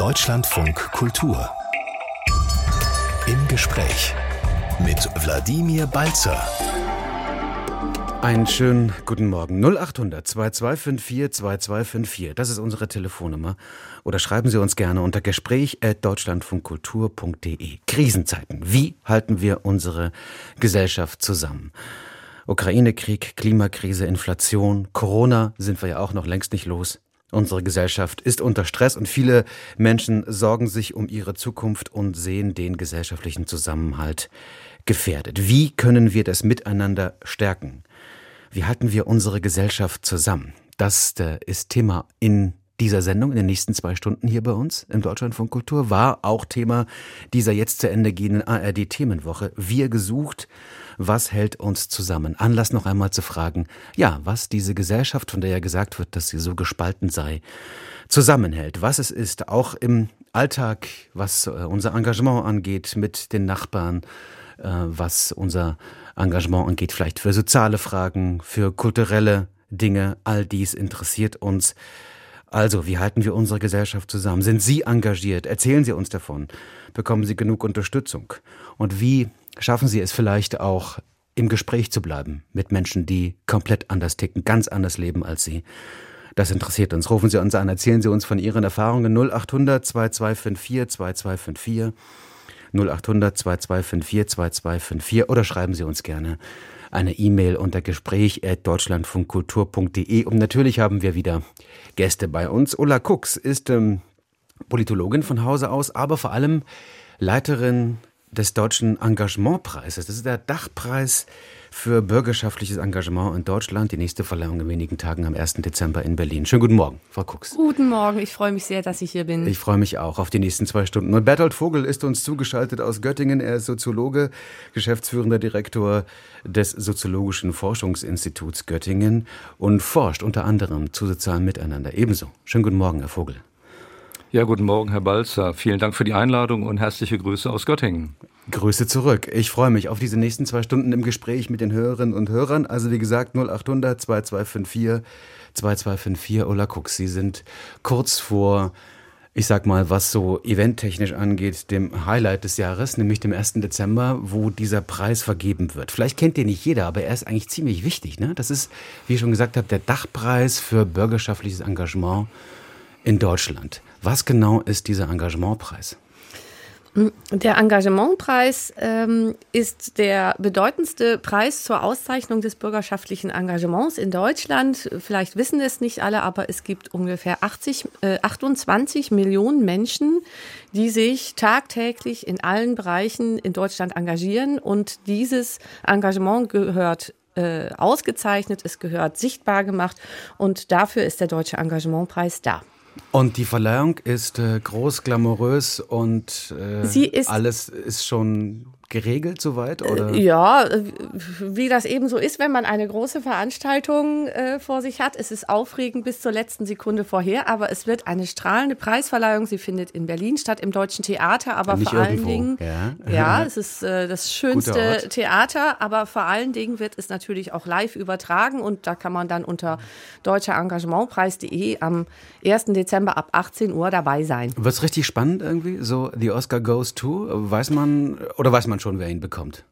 Deutschlandfunk Kultur. Im Gespräch mit Wladimir Balzer. Einen schönen guten Morgen. 0800 2254 2254. Das ist unsere Telefonnummer. Oder schreiben Sie uns gerne unter gespräch@deutschlandfunkkultur.de. Krisenzeiten. Wie halten wir unsere Gesellschaft zusammen? Ukraine-Krieg, Klimakrise, Inflation, Corona sind wir ja auch noch längst nicht los. Unsere Gesellschaft ist unter Stress und viele Menschen sorgen sich um ihre Zukunft und sehen den gesellschaftlichen Zusammenhalt gefährdet. Wie können wir das miteinander stärken? Wie halten wir unsere Gesellschaft zusammen? Das ist Thema in dieser Sendung, in den nächsten 2 Stunden hier bei uns im Deutschlandfunk Kultur, war auch Thema dieser jetzt zu Ende gehenden ARD-Themenwoche. Wir gesucht, was hält uns zusammen? Anlass noch einmal zu fragen, ja, was diese Gesellschaft, von der ja gesagt wird, dass sie so gespalten sei, zusammenhält. Was es ist, auch im Alltag, was unser Engagement angeht mit den Nachbarn, was unser Engagement angeht, vielleicht für soziale Fragen, für kulturelle Dinge. All dies interessiert uns. Also, wie halten wir unsere Gesellschaft zusammen? Sind Sie engagiert? Erzählen Sie uns davon. Bekommen Sie genug Unterstützung? Und wie schaffen Sie es vielleicht auch, im Gespräch zu bleiben mit Menschen, die komplett anders ticken, ganz anders leben als Sie? Das interessiert uns. Rufen Sie uns an, erzählen Sie uns von Ihren Erfahrungen. 0800 2254 2254. 0800 2254 2254 oder schreiben Sie uns gerne eine E-Mail unter gespräch@deutschlandfunkkultur.de. Und natürlich haben wir wieder Gäste bei uns. Ulla Kux ist Politologin von Hause aus, aber vor allem Leiterin des Deutschen Engagementpreises. Das ist der Dachpreis für bürgerschaftliches Engagement in Deutschland. Die nächste Verleihung in wenigen Tagen am 1. Dezember in Berlin. Schönen guten Morgen, Frau Kux. Guten Morgen, ich freue mich sehr, dass ich hier bin. Ich freue mich auch auf die nächsten 2 Stunden. Und Bertolt Vogel ist uns zugeschaltet aus Göttingen. Er ist Soziologe, geschäftsführender Direktor des Soziologischen Forschungsinstituts Göttingen und forscht unter anderem zu sozialem Miteinander. Ebenso. Schönen guten Morgen, Herr Vogel. Ja, guten Morgen, Herr Balzer. Vielen Dank für die Einladung und herzliche Grüße aus Göttingen. Grüße zurück. Ich freue mich auf diese nächsten 2 Stunden im Gespräch mit den Hörerinnen und Hörern. Also wie gesagt, 0800 2254 2254. Ulla Kux, Sie sind kurz vor, ich sag mal, was so eventtechnisch angeht, dem Highlight des Jahres, nämlich dem 1. Dezember, wo dieser Preis vergeben wird. Vielleicht kennt den nicht jeder, aber er ist eigentlich ziemlich wichtig, ne? Das ist, wie ich schon gesagt habe, der Dachpreis für bürgerschaftliches Engagement in Deutschland. Was genau ist dieser Engagementpreis? Der Engagementpreis ist der bedeutendste Preis zur Auszeichnung des bürgerschaftlichen Engagements in Deutschland. Vielleicht wissen es nicht alle, aber es gibt ungefähr 28 Millionen Menschen, die sich tagtäglich in allen Bereichen in Deutschland engagieren. Und dieses Engagement gehört ausgezeichnet, es gehört sichtbar gemacht. Und dafür ist der Deutsche Engagementpreis da. Und die Verleihung ist groß, glamourös und alles ist schon geregelt soweit? Oder? Ja, wie das eben so ist, wenn man eine große Veranstaltung vor sich hat. Es ist aufregend bis zur letzten Sekunde vorher, aber es wird eine strahlende Preisverleihung. Sie findet in Berlin statt, im Deutschen Theater, aber nicht vor allen irgendwo. Dingen, ja, es ist das schönste Theater, aber vor allen Dingen wird es natürlich auch live übertragen und da kann man dann unter deutscherengagementpreis.de am 1. Dezember ab 18 Uhr dabei sein. Wird's richtig spannend irgendwie? So, the Oscar goes to? Weiß man schon, wer ihn bekommt?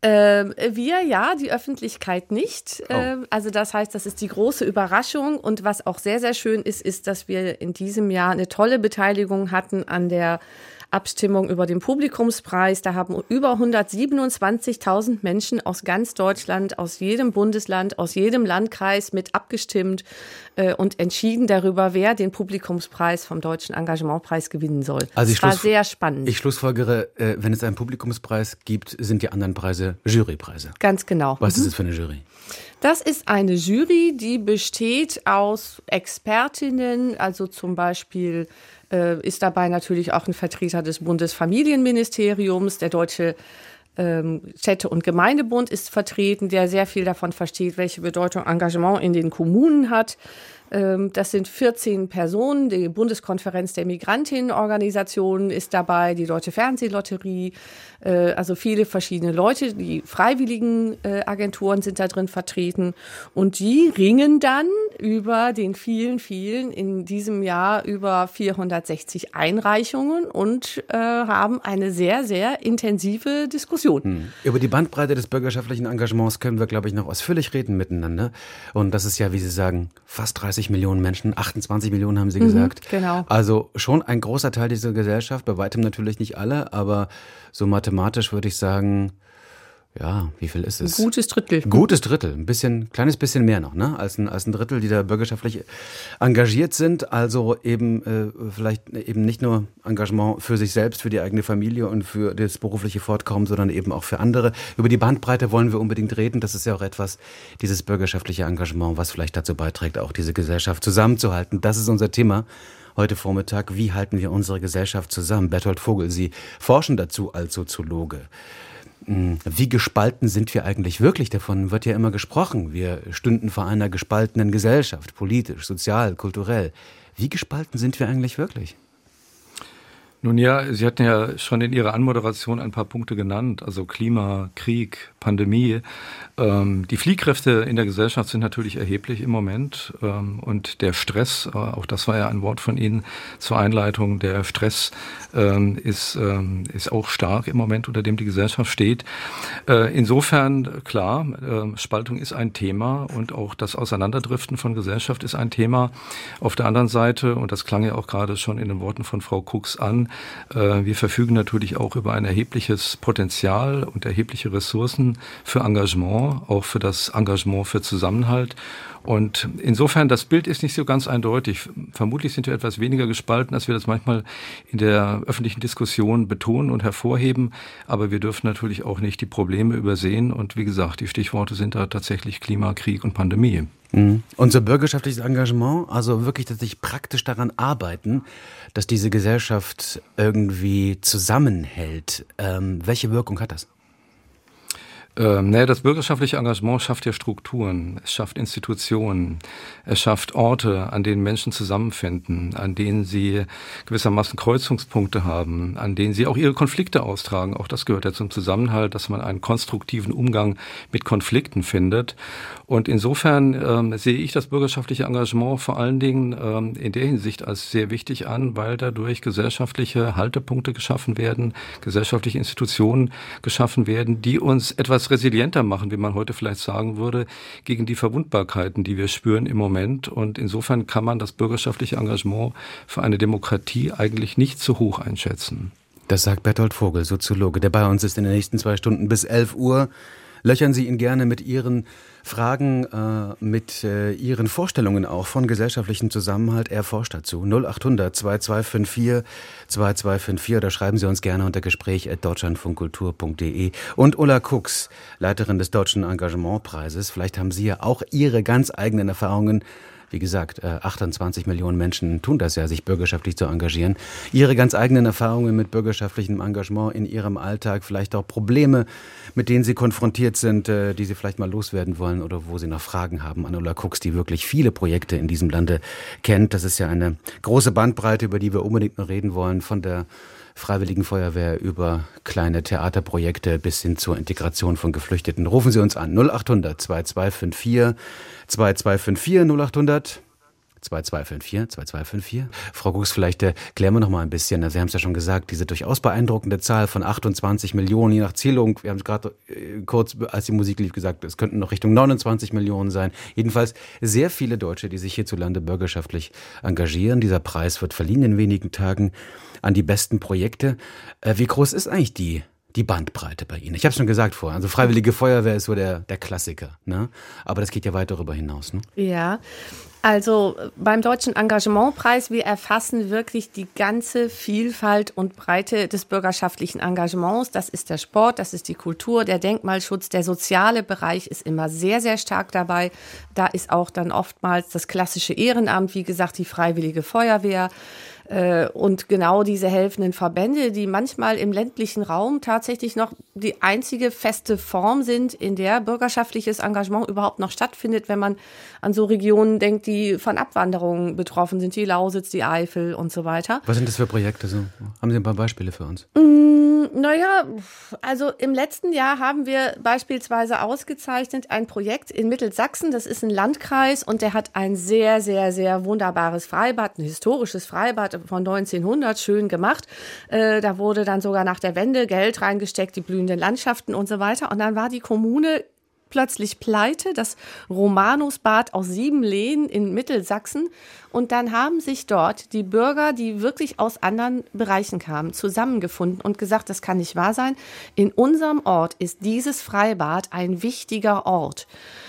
Die Öffentlichkeit nicht. Also das heißt, das ist die große Überraschung. Und was auch sehr, sehr schön ist, ist, dass wir in diesem Jahr eine tolle Beteiligung hatten an der Abstimmung über den Publikumspreis. Da haben über 127.000 Menschen aus ganz Deutschland, aus jedem Bundesland, aus jedem Landkreis mit abgestimmt und entschieden darüber, wer den Publikumspreis vom Deutschen Engagementpreis gewinnen soll. Also das war sehr spannend. Ich schlussfolgere, wenn es einen Publikumspreis gibt, sind die anderen Preise Jurypreise. Ganz genau. Was ist es für eine Jury? Das ist eine Jury, die besteht aus Expertinnen, also zum Beispiel ist dabei natürlich auch ein Vertreter des Bundesfamilienministeriums, der Deutsche Städte- und Gemeindebund ist vertreten, der sehr viel davon versteht, welche Bedeutung Engagement in den Kommunen hat. Das sind 14 Personen. Die Bundeskonferenz der Migrantinnenorganisationen ist dabei, die Deutsche Fernsehlotterie, also viele verschiedene Leute. Die freiwilligen Agenturen sind da drin vertreten. Und die ringen dann über den vielen in diesem Jahr über 460 Einreichungen und haben eine sehr, sehr intensive Diskussion. Über die Bandbreite des bürgerschaftlichen Engagements können wir, glaube ich, noch ausführlich reden miteinander. Und das ist ja, wie Sie sagen, fast 30 Millionen Menschen, 28 Millionen haben Sie gesagt. Genau. Also schon ein großer Teil dieser Gesellschaft, bei weitem natürlich nicht alle, aber so mathematisch würde ich sagen, ja, wie viel ist es? Ein gutes Drittel. Gutes Drittel, kleines bisschen mehr noch, ne? Als ein Drittel, die da bürgerschaftlich engagiert sind. Also eben vielleicht eben nicht nur Engagement für sich selbst, für die eigene Familie und für das berufliche Fortkommen, sondern eben auch für andere. Über die Bandbreite wollen wir unbedingt reden. Das ist ja auch etwas, dieses bürgerschaftliche Engagement, was vielleicht dazu beiträgt, auch diese Gesellschaft zusammenzuhalten. Das ist unser Thema heute Vormittag. Wie halten wir unsere Gesellschaft zusammen? Bertolt Vogel, Sie forschen dazu als Soziologe. Wie gespalten sind wir eigentlich wirklich? Davon wird ja immer gesprochen. Wir stünden vor einer gespaltenen Gesellschaft, politisch, sozial, kulturell. Wie gespalten sind wir eigentlich wirklich? Nun ja, Sie hatten ja schon in Ihrer Anmoderation ein paar Punkte genannt, also Klima, Krieg, Pandemie. Die Fliehkräfte in der Gesellschaft sind natürlich erheblich im Moment und der Stress, auch das war ja ein Wort von Ihnen zur Einleitung, der Stress ist auch stark im Moment, unter dem die Gesellschaft steht. Insofern, klar, Spaltung ist ein Thema und auch das Auseinanderdriften von Gesellschaft ist ein Thema. Auf der anderen Seite, und das klang ja auch gerade schon in den Worten von Frau Kux an, wir verfügen natürlich auch über ein erhebliches Potenzial und erhebliche Ressourcen für Engagement, auch für das Engagement für Zusammenhalt. Und insofern, das Bild ist nicht so ganz eindeutig. Vermutlich sind wir etwas weniger gespalten, als wir das manchmal in der öffentlichen Diskussion betonen und hervorheben. Aber wir dürfen natürlich auch nicht die Probleme übersehen. Und wie gesagt, die Stichworte sind da tatsächlich Klima, Krieg und Pandemie. Unser bürgerschaftliches Engagement, also wirklich tatsächlich praktisch daran arbeiten, dass diese Gesellschaft irgendwie zusammenhält. Welche Wirkung hat das? Das bürgerschaftliche Engagement schafft ja Strukturen, es schafft Institutionen, es schafft Orte, an denen Menschen zusammenfinden, an denen sie gewissermaßen Kreuzungspunkte haben, an denen sie auch ihre Konflikte austragen. Auch das gehört ja zum Zusammenhalt, dass man einen konstruktiven Umgang mit Konflikten findet. Und insofern sehe ich das bürgerschaftliche Engagement vor allen Dingen in der Hinsicht als sehr wichtig an, weil dadurch gesellschaftliche Haltepunkte geschaffen werden, gesellschaftliche Institutionen geschaffen werden, die uns etwas resilienter machen, wie man heute vielleicht sagen würde, gegen die Verwundbarkeiten, die wir spüren im Moment. Und insofern kann man das bürgerschaftliche Engagement für eine Demokratie eigentlich nicht zu hoch einschätzen. Das sagt Bertolt Vogel, Soziologe, der bei uns ist in den nächsten 2 Stunden bis 11 Uhr. Löchern Sie ihn gerne mit Ihren Fragen, mit Ihren Vorstellungen auch von gesellschaftlichem Zusammenhalt. Er forscht dazu. 0800 2254 2254 oder schreiben Sie uns gerne unter gespräch@deutschlandfunkkultur.de. Und Ulla Kux, Leiterin des Deutschen Engagementpreises. Vielleicht haben Sie ja auch Ihre ganz eigenen Erfahrungen. Wie gesagt, 28 Millionen Menschen tun das ja, sich bürgerschaftlich zu engagieren. Ihre ganz eigenen Erfahrungen mit bürgerschaftlichem Engagement in Ihrem Alltag, vielleicht auch Probleme, mit denen Sie konfrontiert sind, die Sie vielleicht mal loswerden wollen oder wo Sie noch Fragen haben an Ulla Kux, die wirklich viele Projekte in diesem Lande kennt. Das ist ja eine große Bandbreite, über die wir unbedingt noch reden wollen, von der Freiwilligen Feuerwehr über kleine Theaterprojekte bis hin zur Integration von Geflüchteten. Rufen Sie uns an 0800 2254 2254 0800 2254 2254. Frau Kux, vielleicht klären wir noch mal ein bisschen. Sie haben es ja schon gesagt, diese durchaus beeindruckende Zahl von 28 Millionen, je nach Zählung. Wir haben es gerade kurz, als die Musik lief, gesagt, es könnten noch Richtung 29 Millionen sein. Jedenfalls sehr viele Deutsche, die sich hierzulande bürgerschaftlich engagieren. Dieser Preis wird verliehen in wenigen Tagen an die besten Projekte. Wie groß ist eigentlich die Bandbreite bei Ihnen? Ich habe es schon gesagt vorher, also Freiwillige Feuerwehr ist so der Klassiker, ne? Aber das geht ja weit darüber hinaus, ne? Ja, also beim Deutschen Engagementpreis, wir erfassen wirklich die ganze Vielfalt und Breite des bürgerschaftlichen Engagements. Das ist der Sport, das ist die Kultur, der Denkmalschutz, der soziale Bereich ist immer sehr, sehr stark dabei. Da ist auch dann oftmals das klassische Ehrenamt, wie gesagt, die Freiwillige Feuerwehr. Und genau diese helfenden Verbände, die manchmal im ländlichen Raum tatsächlich noch die einzige feste Form sind, in der bürgerschaftliches Engagement überhaupt noch stattfindet, wenn man an so Regionen denkt, die von Abwanderungen betroffen sind, die Lausitz, die Eifel und so weiter. Was sind das für Projekte? So? Haben Sie ein paar Beispiele für uns? Naja, also im letzten Jahr haben wir beispielsweise ausgezeichnet ein Projekt in Mittelsachsen, das ist ein Landkreis und der hat ein sehr, sehr, sehr wunderbares Freibad, ein historisches Freibad von 1900, schön gemacht. Da wurde dann sogar nach der Wende Geld reingesteckt, die blühenden Landschaften und so weiter. Und dann war die Kommune plötzlich pleite, das Romanusbad aus Siebenlehen in Mittelsachsen. Und dann haben sich dort die Bürger, die wirklich aus anderen Bereichen kamen, zusammengefunden und gesagt, das kann nicht wahr sein. In unserem Ort ist dieses Freibad ein wichtiger Ort.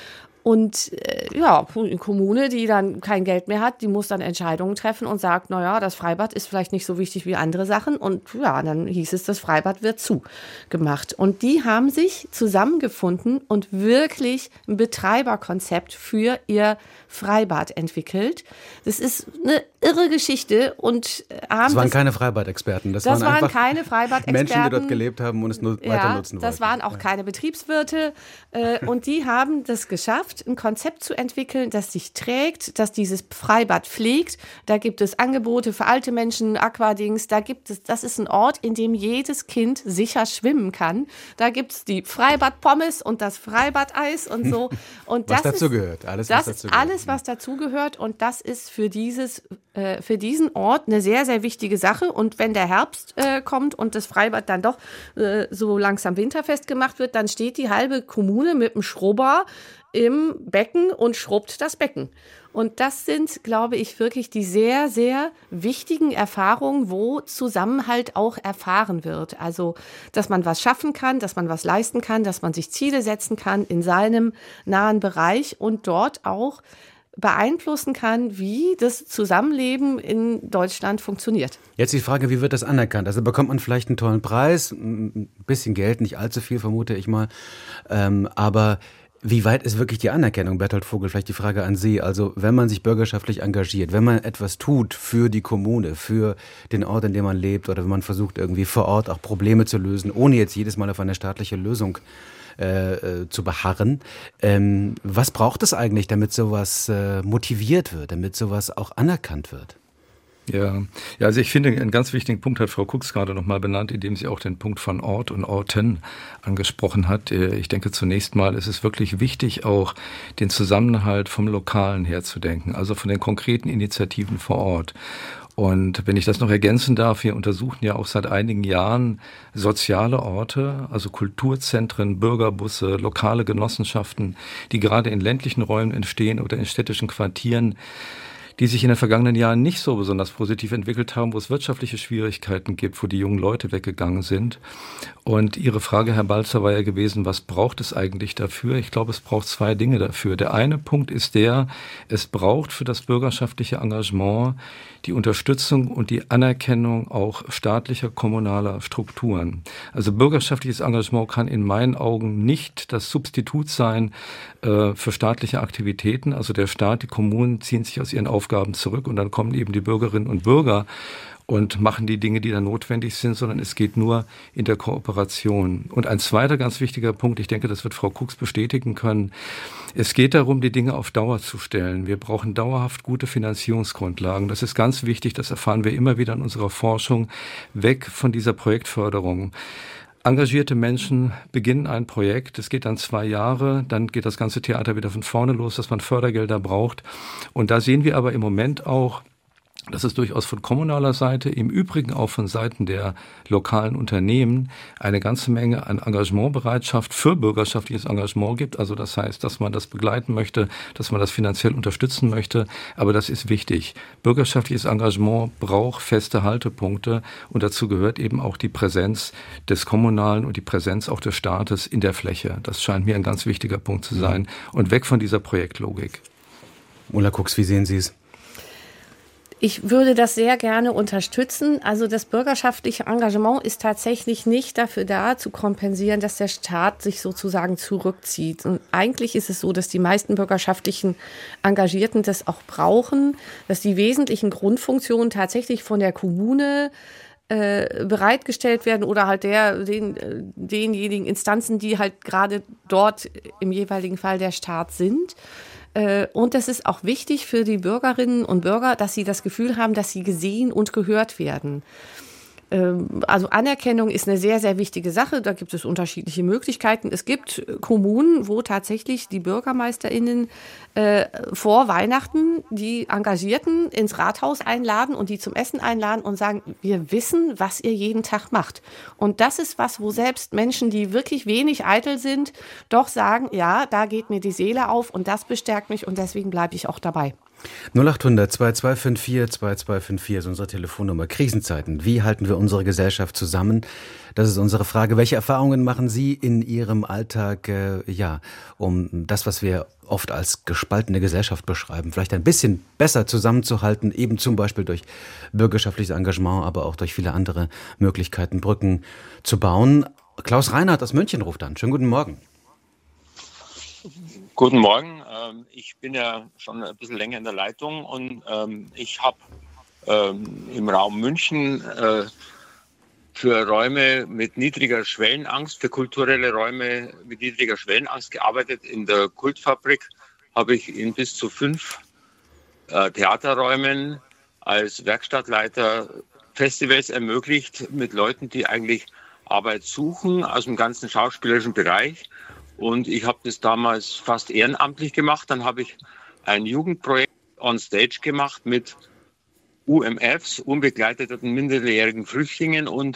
Und eine Kommune, die dann kein Geld mehr hat, die muss dann Entscheidungen treffen und sagt, naja, das Freibad ist vielleicht nicht so wichtig wie andere Sachen. Und ja, dann hieß es, das Freibad wird zugemacht. Und die haben sich zusammengefunden und wirklich ein Betreiberkonzept für ihr Freibad entwickelt. Das ist eine irre Geschichte. Und das waren keine Freibad-Experten. Das waren keine Freibad-Experten. Menschen, die dort gelebt haben und es nur weiter nutzen wollten. Das waren auch keine Betriebswirte. Und die haben das geschafft, ein Konzept zu entwickeln, das sich trägt, das dieses Freibad pflegt. Da gibt es Angebote für alte Menschen, Aquadings. Das ist ein Ort, in dem jedes Kind sicher schwimmen kann. Da gibt es die Freibad-Pommes und das Freibad-Eis und so. Und was dazu gehört. Alles, was dazugehört. Und das ist für diesen Ort eine sehr, sehr wichtige Sache. Und wenn der Herbst kommt und das Freibad dann doch so langsam winterfest gemacht wird, dann steht die halbe Kommune mit dem Schrubber im Becken und schrubbt das Becken. Und das sind, glaube ich, wirklich die sehr, sehr wichtigen Erfahrungen, wo Zusammenhalt auch erfahren wird. Also, dass man was schaffen kann, dass man was leisten kann, dass man sich Ziele setzen kann in seinem nahen Bereich und dort auch beeinflussen kann, wie das Zusammenleben in Deutschland funktioniert. Jetzt die Frage, wie wird das anerkannt? Also bekommt man vielleicht einen tollen Preis, ein bisschen Geld, nicht allzu viel, vermute ich mal, aber wie weit ist wirklich die Anerkennung? Bertolt Vogel, vielleicht die Frage an Sie. Also wenn man sich bürgerschaftlich engagiert, wenn man etwas tut für die Kommune, für den Ort, in dem man lebt, oder wenn man versucht, irgendwie vor Ort auch Probleme zu lösen, ohne jetzt jedes Mal auf eine staatliche Lösung zu beharren. Was braucht es eigentlich, damit sowas motiviert wird, damit sowas auch anerkannt wird? Ja, also ich finde, einen ganz wichtigen Punkt hat Frau Kux gerade nochmal benannt, indem sie auch den Punkt von Ort und Orten angesprochen hat. Ich denke, zunächst mal ist es wirklich wichtig, auch den Zusammenhalt vom Lokalen her zu denken, also von den konkreten Initiativen vor Ort. Und wenn ich das noch ergänzen darf, wir untersuchen ja auch seit einigen Jahren soziale Orte, also Kulturzentren, Bürgerbusse, lokale Genossenschaften, die gerade in ländlichen Räumen entstehen oder in städtischen Quartieren, die sich in den vergangenen Jahren nicht so besonders positiv entwickelt haben, wo es wirtschaftliche Schwierigkeiten gibt, wo die jungen Leute weggegangen sind. Und Ihre Frage, Herr Balzer, war ja gewesen, was braucht es eigentlich dafür? Ich glaube, es braucht zwei Dinge dafür. Der eine Punkt ist es braucht für das bürgerschaftliche Engagement die Unterstützung und die Anerkennung auch staatlicher, kommunaler Strukturen. Also bürgerschaftliches Engagement kann in meinen Augen nicht das Substitut sein für staatliche Aktivitäten. Also der Staat, die Kommunen ziehen sich aus ihren Aufgaben zurück und dann kommen eben die Bürgerinnen und Bürger und machen die Dinge, die dann notwendig sind, sondern es geht nur in der Kooperation. Und ein zweiter ganz wichtiger Punkt, ich denke, das wird Frau Kux bestätigen können, es geht darum, die Dinge auf Dauer zu stellen. Wir brauchen dauerhaft gute Finanzierungsgrundlagen. Das ist ganz wichtig, das erfahren wir immer wieder in unserer Forschung, weg von dieser Projektförderung. Engagierte Menschen beginnen ein Projekt, es geht dann 2 Jahre, dann geht das ganze Theater wieder von vorne los, dass man Fördergelder braucht. Und da sehen wir aber im Moment auch, dass es durchaus von kommunaler Seite, im Übrigen auch von Seiten der lokalen Unternehmen, eine ganze Menge an Engagementbereitschaft für bürgerschaftliches Engagement gibt. Also das heißt, dass man das begleiten möchte, dass man das finanziell unterstützen möchte. Aber das ist wichtig. Bürgerschaftliches Engagement braucht feste Haltepunkte und dazu gehört eben auch die Präsenz des Kommunalen und die Präsenz auch des Staates in der Fläche. Das scheint mir ein ganz wichtiger Punkt zu sein. Und weg von dieser Projektlogik. Ulla Kux, wie sehen Sie es? Ich würde das sehr gerne unterstützen. Also das bürgerschaftliche Engagement ist tatsächlich nicht dafür da, zu kompensieren, dass der Staat sich sozusagen zurückzieht. Und eigentlich ist es so, dass die meisten bürgerschaftlichen Engagierten das auch brauchen, dass die wesentlichen Grundfunktionen tatsächlich von der Kommune bereitgestellt werden oder halt denjenigen Instanzen, die halt gerade dort im jeweiligen Fall der Staat sind. Und es ist auch wichtig für die Bürgerinnen und Bürger, dass sie das Gefühl haben, dass sie gesehen und gehört werden. Also Anerkennung ist eine sehr, sehr wichtige Sache. Da gibt es unterschiedliche Möglichkeiten. Es gibt Kommunen, wo tatsächlich die BürgermeisterInnen vor Weihnachten die Engagierten ins Rathaus einladen und die zum Essen einladen und sagen, wir wissen, was ihr jeden Tag macht. Und das ist was, wo selbst Menschen, die wirklich wenig eitel sind, doch sagen, ja, da geht mir die Seele auf und das bestärkt mich und deswegen bleibe ich auch dabei. 0800 2254 2254 ist unsere Telefonnummer. Krisenzeiten. Wie halten wir unsere Gesellschaft zusammen? Das ist unsere Frage. Welche Erfahrungen machen Sie in Ihrem Alltag, um das, was wir oft als gespaltene Gesellschaft beschreiben, vielleicht ein bisschen besser zusammenzuhalten, eben zum Beispiel durch bürgerschaftliches Engagement, aber auch durch viele andere Möglichkeiten, Brücken zu bauen? Klaus Reinhardt aus München ruft an. Schönen guten Morgen. Guten Morgen. Ich bin ja schon ein bisschen länger in der Leitung und ich habe im Raum München für Räume mit niedriger Schwellenangst, für kulturelle Räume mit niedriger Schwellenangst gearbeitet. In der Kultfabrik habe ich in bis zu 5 Theaterräumen als Werkstattleiter Festivals ermöglicht mit Leuten, die eigentlich Arbeit suchen aus dem ganzen schauspielerischen Bereich. Und ich habe das damals fast ehrenamtlich gemacht. Dann habe ich ein Jugendprojekt on Stage gemacht mit UMFs, unbegleiteten minderjährigen Flüchtlingen und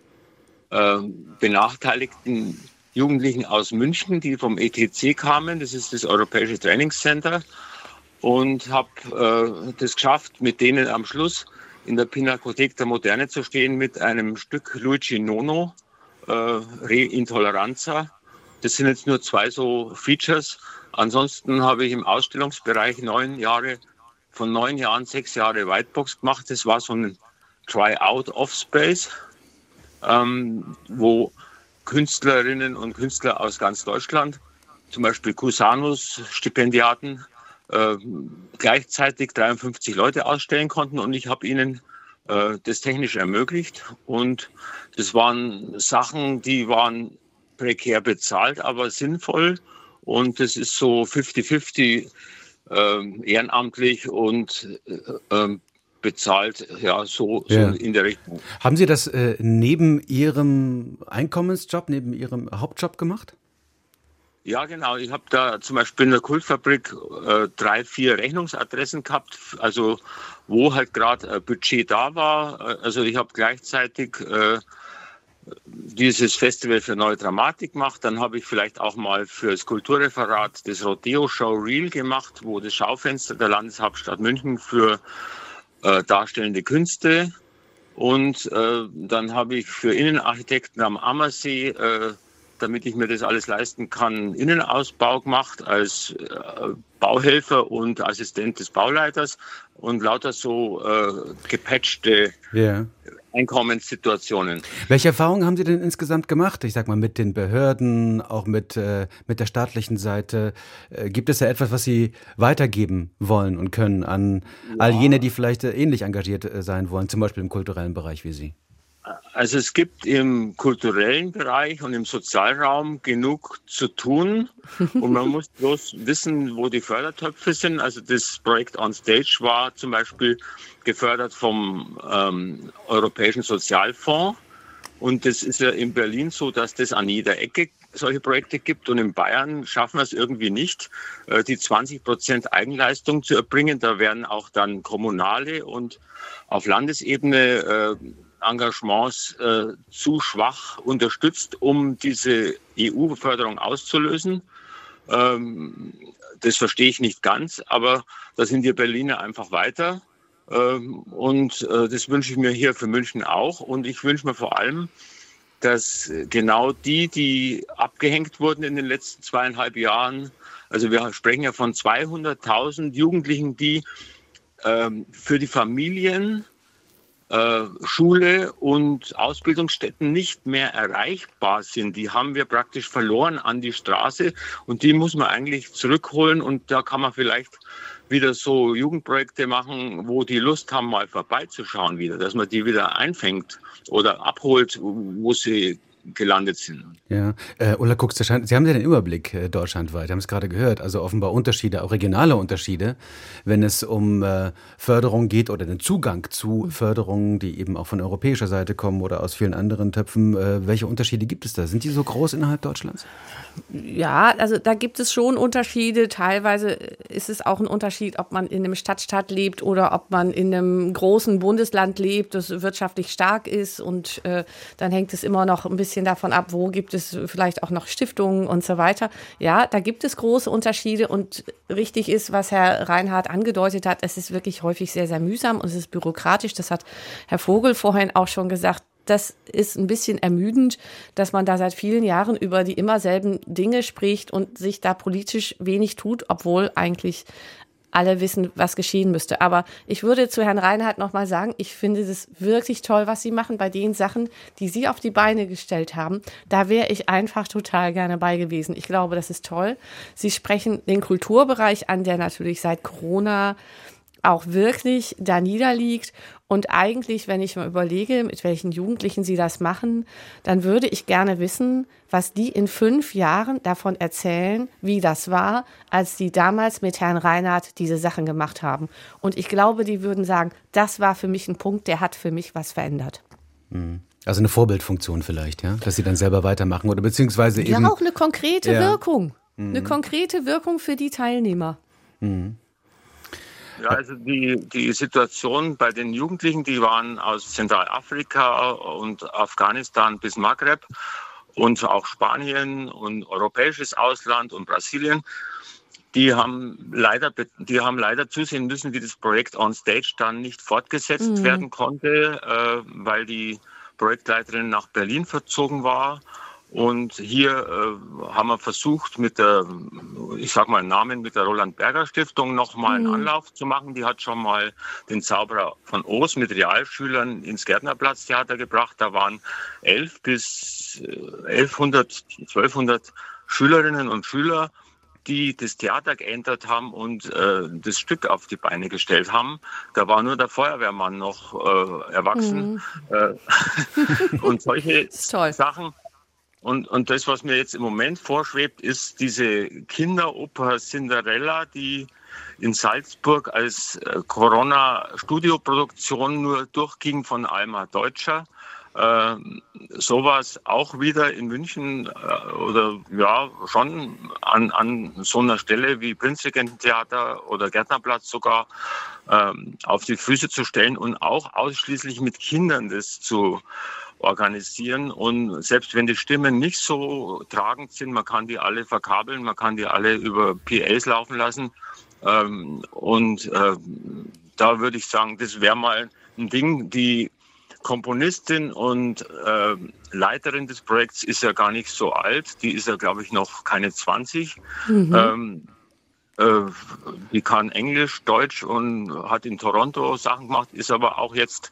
benachteiligten Jugendlichen aus München, die vom ETC kamen. Das ist das Europäische Trainingscenter. Und habe das geschafft, mit denen am Schluss in der Pinakothek der Moderne zu stehen mit einem Stück Luigi Nono, Re Intolleranza. Das sind jetzt nur 2 so Features. Ansonsten habe ich im Ausstellungsbereich 9 Jahre, von 9 Jahren 6 Jahre Whitebox gemacht. Das war so ein Try-out-Off-Space, wo Künstlerinnen und Künstler aus ganz Deutschland, zum Beispiel Cusanus-Stipendiaten, gleichzeitig 53 Leute ausstellen konnten. Und ich habe ihnen das technisch ermöglicht. Und das waren Sachen, die waren prekär bezahlt, aber sinnvoll. Und das ist so 50-50 ehrenamtlich und bezahlt, ja, so in der Richtung. Haben Sie das neben Ihrem Einkommensjob, neben Ihrem Hauptjob gemacht? Ja, genau. Ich habe da zum Beispiel in der Kultfabrik 3, 4 Rechnungsadressen gehabt, also wo halt gerade Budget da war. Also ich habe gleichzeitig dieses Festival für Neue Dramatik gemacht. Dann habe ich vielleicht auch mal für das Kulturreferat das Rodeo Show Reel gemacht, wo das Schaufenster der Landeshauptstadt München für darstellende Künste. Und dann habe ich für Innenarchitekten am Ammersee, damit ich mir das alles leisten kann, Innenausbau gemacht als Bauhelfer und Assistent des Bauleiters und lauter so gepatchte Einkommenssituationen. Welche Erfahrungen haben Sie denn insgesamt gemacht? Ich sag mal mit den Behörden, auch mit der staatlichen Seite. Gibt es da etwas, was Sie weitergeben wollen und können an all jene, die vielleicht ähnlich engagiert sein wollen, zum Beispiel im kulturellen Bereich wie Sie? Also es gibt im kulturellen Bereich und im Sozialraum genug zu tun und man muss bloß wissen, wo die Fördertöpfe sind. Also das Projekt On Stage war zum Beispiel gefördert vom Europäischen Sozialfonds und das ist ja in Berlin so, dass das an jeder Ecke solche Projekte gibt und in Bayern schaffen wir es irgendwie nicht, die 20% Eigenleistung zu erbringen. Da werden auch dann kommunale und auf Landesebene Engagements zu schwach unterstützt, um diese EU-Förderung auszulösen. Das verstehe ich nicht ganz, aber da sind die Berliner einfach weiter. Und das wünsche ich mir hier für München auch. Und ich wünsche mir vor allem, dass genau die abgehängt wurden in den letzten 2,5 Jahren, also wir sprechen ja von 200.000 Jugendlichen, die für die Familien Schule und Ausbildungsstätten nicht mehr erreichbar sind. Die haben wir praktisch verloren an die Straße und die muss man eigentlich zurückholen und da kann man vielleicht wieder so Jugendprojekte machen, wo die Lust haben, mal vorbeizuschauen wieder, dass man die wieder einfängt oder abholt, wo sie gelandet sind. Ja, Ulla Kux, Sie haben ja den Überblick deutschlandweit, haben es gerade gehört, also offenbar Unterschiede, auch regionale Unterschiede, wenn es um Förderung geht oder den Zugang zu Förderungen, die eben auch von europäischer Seite kommen oder aus vielen anderen Töpfen. Welche Unterschiede gibt es da? Sind die so groß innerhalb Deutschlands? Ja, also da gibt es schon Unterschiede. Teilweise ist es auch ein Unterschied, ob man in einem Stadtstaat lebt oder ob man in einem großen Bundesland lebt, das wirtschaftlich stark ist und dann hängt es immer noch ein bisschen davon ab, wo gibt es vielleicht auch noch Stiftungen und so weiter. Ja, da gibt es große Unterschiede und richtig ist, was Herr Reinhardt angedeutet hat, es ist wirklich häufig sehr, sehr mühsam und es ist bürokratisch. Das hat Herr Vogel vorhin auch schon gesagt. Das ist ein bisschen ermüdend, dass man da seit vielen Jahren über die immer selben Dinge spricht und sich da politisch wenig tut, obwohl eigentlich alle wissen, was geschehen müsste. Aber ich würde zu Herrn Reinhardt noch mal sagen, ich finde es wirklich toll, was Sie machen bei den Sachen, die Sie auf die Beine gestellt haben. Da wäre ich einfach total gerne bei gewesen. Ich glaube, das ist toll. Sie sprechen den Kulturbereich an, der natürlich seit Corona auch wirklich da niederliegt. Und eigentlich, wenn ich mal überlege, mit welchen Jugendlichen Sie das machen, dann würde ich gerne wissen, was die in 5 Jahren davon erzählen, wie das war, als die damals mit Herrn Reinhardt diese Sachen gemacht haben. Und ich glaube, die würden sagen, das war für mich ein Punkt, der hat für mich was verändert. Also eine Vorbildfunktion vielleicht, ja, dass Sie dann selber weitermachen oder beziehungsweise eben... Ja, auch eine konkrete Wirkung. Eine konkrete Wirkung für die Teilnehmer. Ja, also die Situation bei den Jugendlichen, die waren aus Zentralafrika und Afghanistan bis Maghreb und auch Spanien und europäisches Ausland und Brasilien. Die haben leider zusehen müssen, wie das Projekt On Stage dann nicht fortgesetzt werden konnte, weil die Projektleiterin nach Berlin verzogen war. Und hier haben wir versucht, mit der Roland Berger Stiftung nochmal einen Anlauf zu machen. Die hat schon mal den Zauberer von Oz mit Realschülern ins Gärtnerplatztheater gebracht. Da waren 1200 Schülerinnen und Schüler, die das Theater geändert haben und das Stück auf die Beine gestellt haben. Da war nur der Feuerwehrmann noch erwachsen. Und solche Sachen. Und das, was mir jetzt im Moment vorschwebt, ist diese Kinderoper Cinderella, die in Salzburg als Corona-Studioproduktion nur durchging von Alma Deutscher. Sowas auch wieder in München oder ja schon an so einer Stelle wie Prinzregententheater oder Gärtnerplatz sogar auf die Füße zu stellen und auch ausschließlich mit Kindern das zu organisieren. Und selbst wenn die Stimmen nicht so tragend sind, man kann die alle verkabeln, man kann die alle über PAs laufen lassen. Da würde ich sagen, das wäre mal ein Ding. Die Komponistin und Leiterin des Projekts ist ja gar nicht so alt. Die ist ja, glaube ich, noch keine 20. Die kann Englisch, Deutsch und hat in Toronto Sachen gemacht, ist aber auch jetzt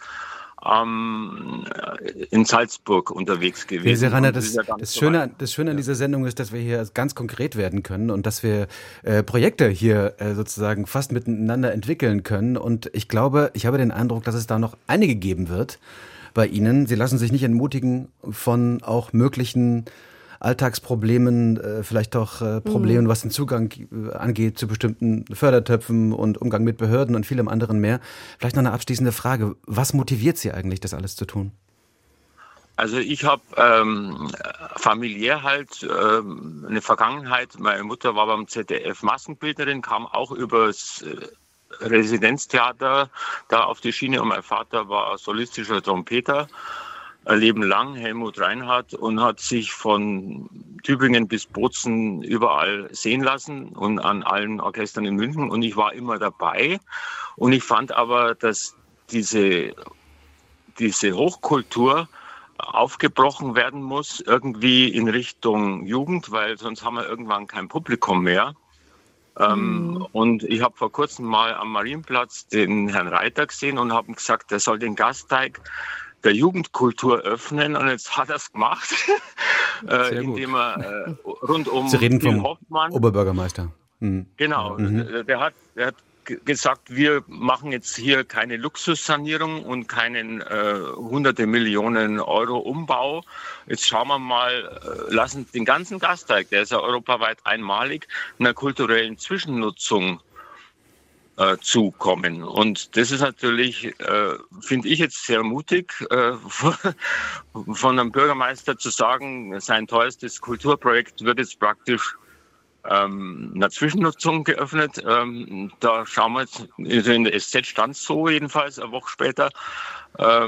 in Salzburg unterwegs gewesen. Ja, Serena, das Schöne an dieser Sendung ist, dass wir hier ganz konkret werden können und dass wir Projekte hier sozusagen fast miteinander entwickeln können. Und ich glaube, ich habe den Eindruck, dass es da noch einige geben wird bei Ihnen. Sie lassen sich nicht entmutigen von auch möglichen Alltagsproblemen, vielleicht auch Problemen, was den Zugang angeht zu bestimmten Fördertöpfen und Umgang mit Behörden und vielem anderen mehr. Vielleicht noch eine abschließende Frage. Was motiviert Sie eigentlich, das alles zu tun? Also ich habe familiär halt eine Vergangenheit. Meine Mutter war beim ZDF Maskenbildnerin, kam auch übers Residenztheater da auf die Schiene und mein Vater war solistischer Trompeter. Ein Leben lang, Helmut Reinhardt, und hat sich von Tübingen bis Bozen überall sehen lassen und an allen Orchestern in München. Und ich war immer dabei. Und ich fand aber, dass diese Hochkultur aufgebrochen werden muss, irgendwie in Richtung Jugend, weil sonst haben wir irgendwann kein Publikum mehr. Und ich habe vor kurzem mal am Marienplatz den Herrn Reiter gesehen und habe gesagt, er soll den Gasteig der Jugendkultur öffnen. Und jetzt hat er es gemacht, indem er rund um Sie reden vom Hoffmann, Oberbürgermeister. Genau, der hat gesagt, wir machen jetzt hier keine Luxussanierung und keinen hunderte Millionen Euro Umbau. Jetzt schauen wir mal, lassen den ganzen Gasteig, der ist ja europaweit einmalig, einer kulturellen Zwischennutzung zukommen. Und das ist natürlich, finde ich jetzt sehr mutig, von einem Bürgermeister zu sagen, sein teuerstes Kulturprojekt wird jetzt praktisch einer Zwischennutzung geöffnet. Da schauen wir jetzt, in der SZ stand es so jedenfalls, eine Woche später. Da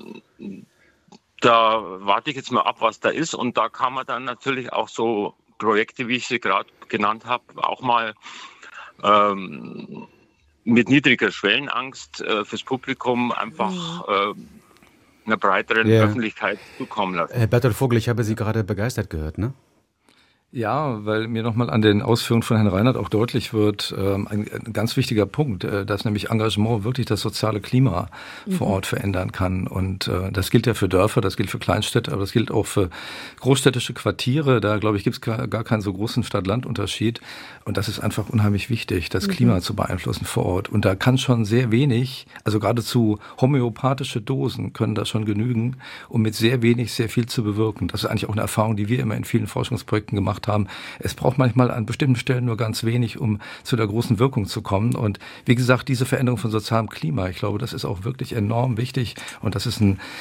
warte ich jetzt mal ab, was da ist. Und da kann man dann natürlich auch so Projekte, wie ich sie gerade genannt habe, auch mal mit niedriger Schwellenangst fürs Publikum einfach einer breiteren Öffentlichkeit zukommen lassen. Herr Bertolt Vogel, ich habe Sie gerade begeistert gehört, ne? Ja, weil mir nochmal an den Ausführungen von Herrn Reinhardt auch deutlich wird, ein ganz wichtiger Punkt, dass nämlich Engagement wirklich das soziale Klima vor Ort verändern kann. Und das gilt ja für Dörfer, das gilt für Kleinstädte, aber das gilt auch für großstädtische Quartiere. Da, glaube ich, gibt es gar keinen so großen Stadt-Land-Unterschied. Und das ist einfach unheimlich wichtig, das Klima zu beeinflussen vor Ort. Und da kann schon sehr wenig, also geradezu homöopathische Dosen können da schon genügen, um mit sehr wenig sehr viel zu bewirken. Das ist eigentlich auch eine Erfahrung, die wir immer in vielen Forschungsprojekten gemacht haben. Es braucht manchmal an bestimmten Stellen nur ganz wenig, um zu der großen Wirkung zu kommen. Und wie gesagt, diese Veränderung von sozialem Klima, ich glaube, das ist auch wirklich enorm wichtig. Und das ist ein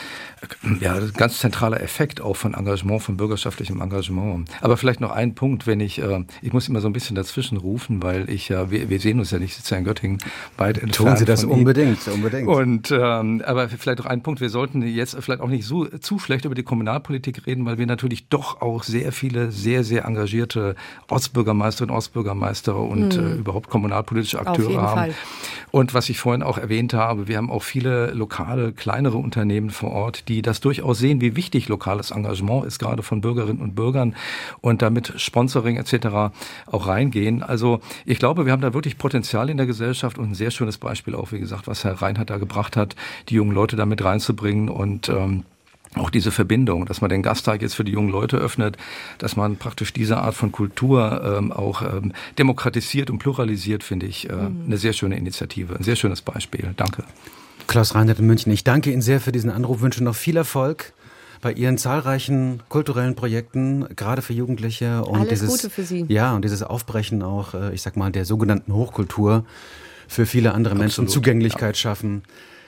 ganz zentraler Effekt auch von Engagement, von bürgerschaftlichem Engagement. Aber vielleicht noch ein Punkt, wenn ich muss immer so ein bisschen dazwischen rufen, weil wir sehen uns ja nicht, sitzen ja in Göttingen, weit entfernt. Tun Sie das unbedingt. Und aber vielleicht noch ein Punkt, wir sollten jetzt vielleicht auch nicht zu schlecht über die Kommunalpolitik reden, weil wir natürlich doch auch sehr viele sehr, sehr engagierte Ortsbürgermeisterinnen und Ortsbürgermeister und überhaupt kommunalpolitische Akteure haben. Fall. Und was ich vorhin auch erwähnt habe, wir haben auch viele lokale, kleinere Unternehmen vor Ort, die das durchaus sehen, wie wichtig lokales Engagement ist, gerade von Bürgerinnen und Bürgern und damit Sponsoring etc. auch reingehen. Also ich glaube, wir haben da wirklich Potenzial in der Gesellschaft und ein sehr schönes Beispiel auch, wie gesagt, was Herr Reinhardt da gebracht hat, die jungen Leute da mit reinzubringen und auch diese Verbindung, dass man den Gasteig jetzt für die jungen Leute öffnet, dass man praktisch diese Art von Kultur auch demokratisiert und pluralisiert, finde ich eine sehr schöne Initiative, ein sehr schönes Beispiel. Danke. Klaus Reinhardt in München, ich danke Ihnen sehr für diesen Anruf, wünsche noch viel Erfolg bei Ihren zahlreichen kulturellen Projekten, gerade für Jugendliche. Und alles Gute für Sie. Ja, und dieses Aufbrechen auch, ich sag mal, der sogenannten Hochkultur für viele andere Menschen Zugänglichkeit schaffen.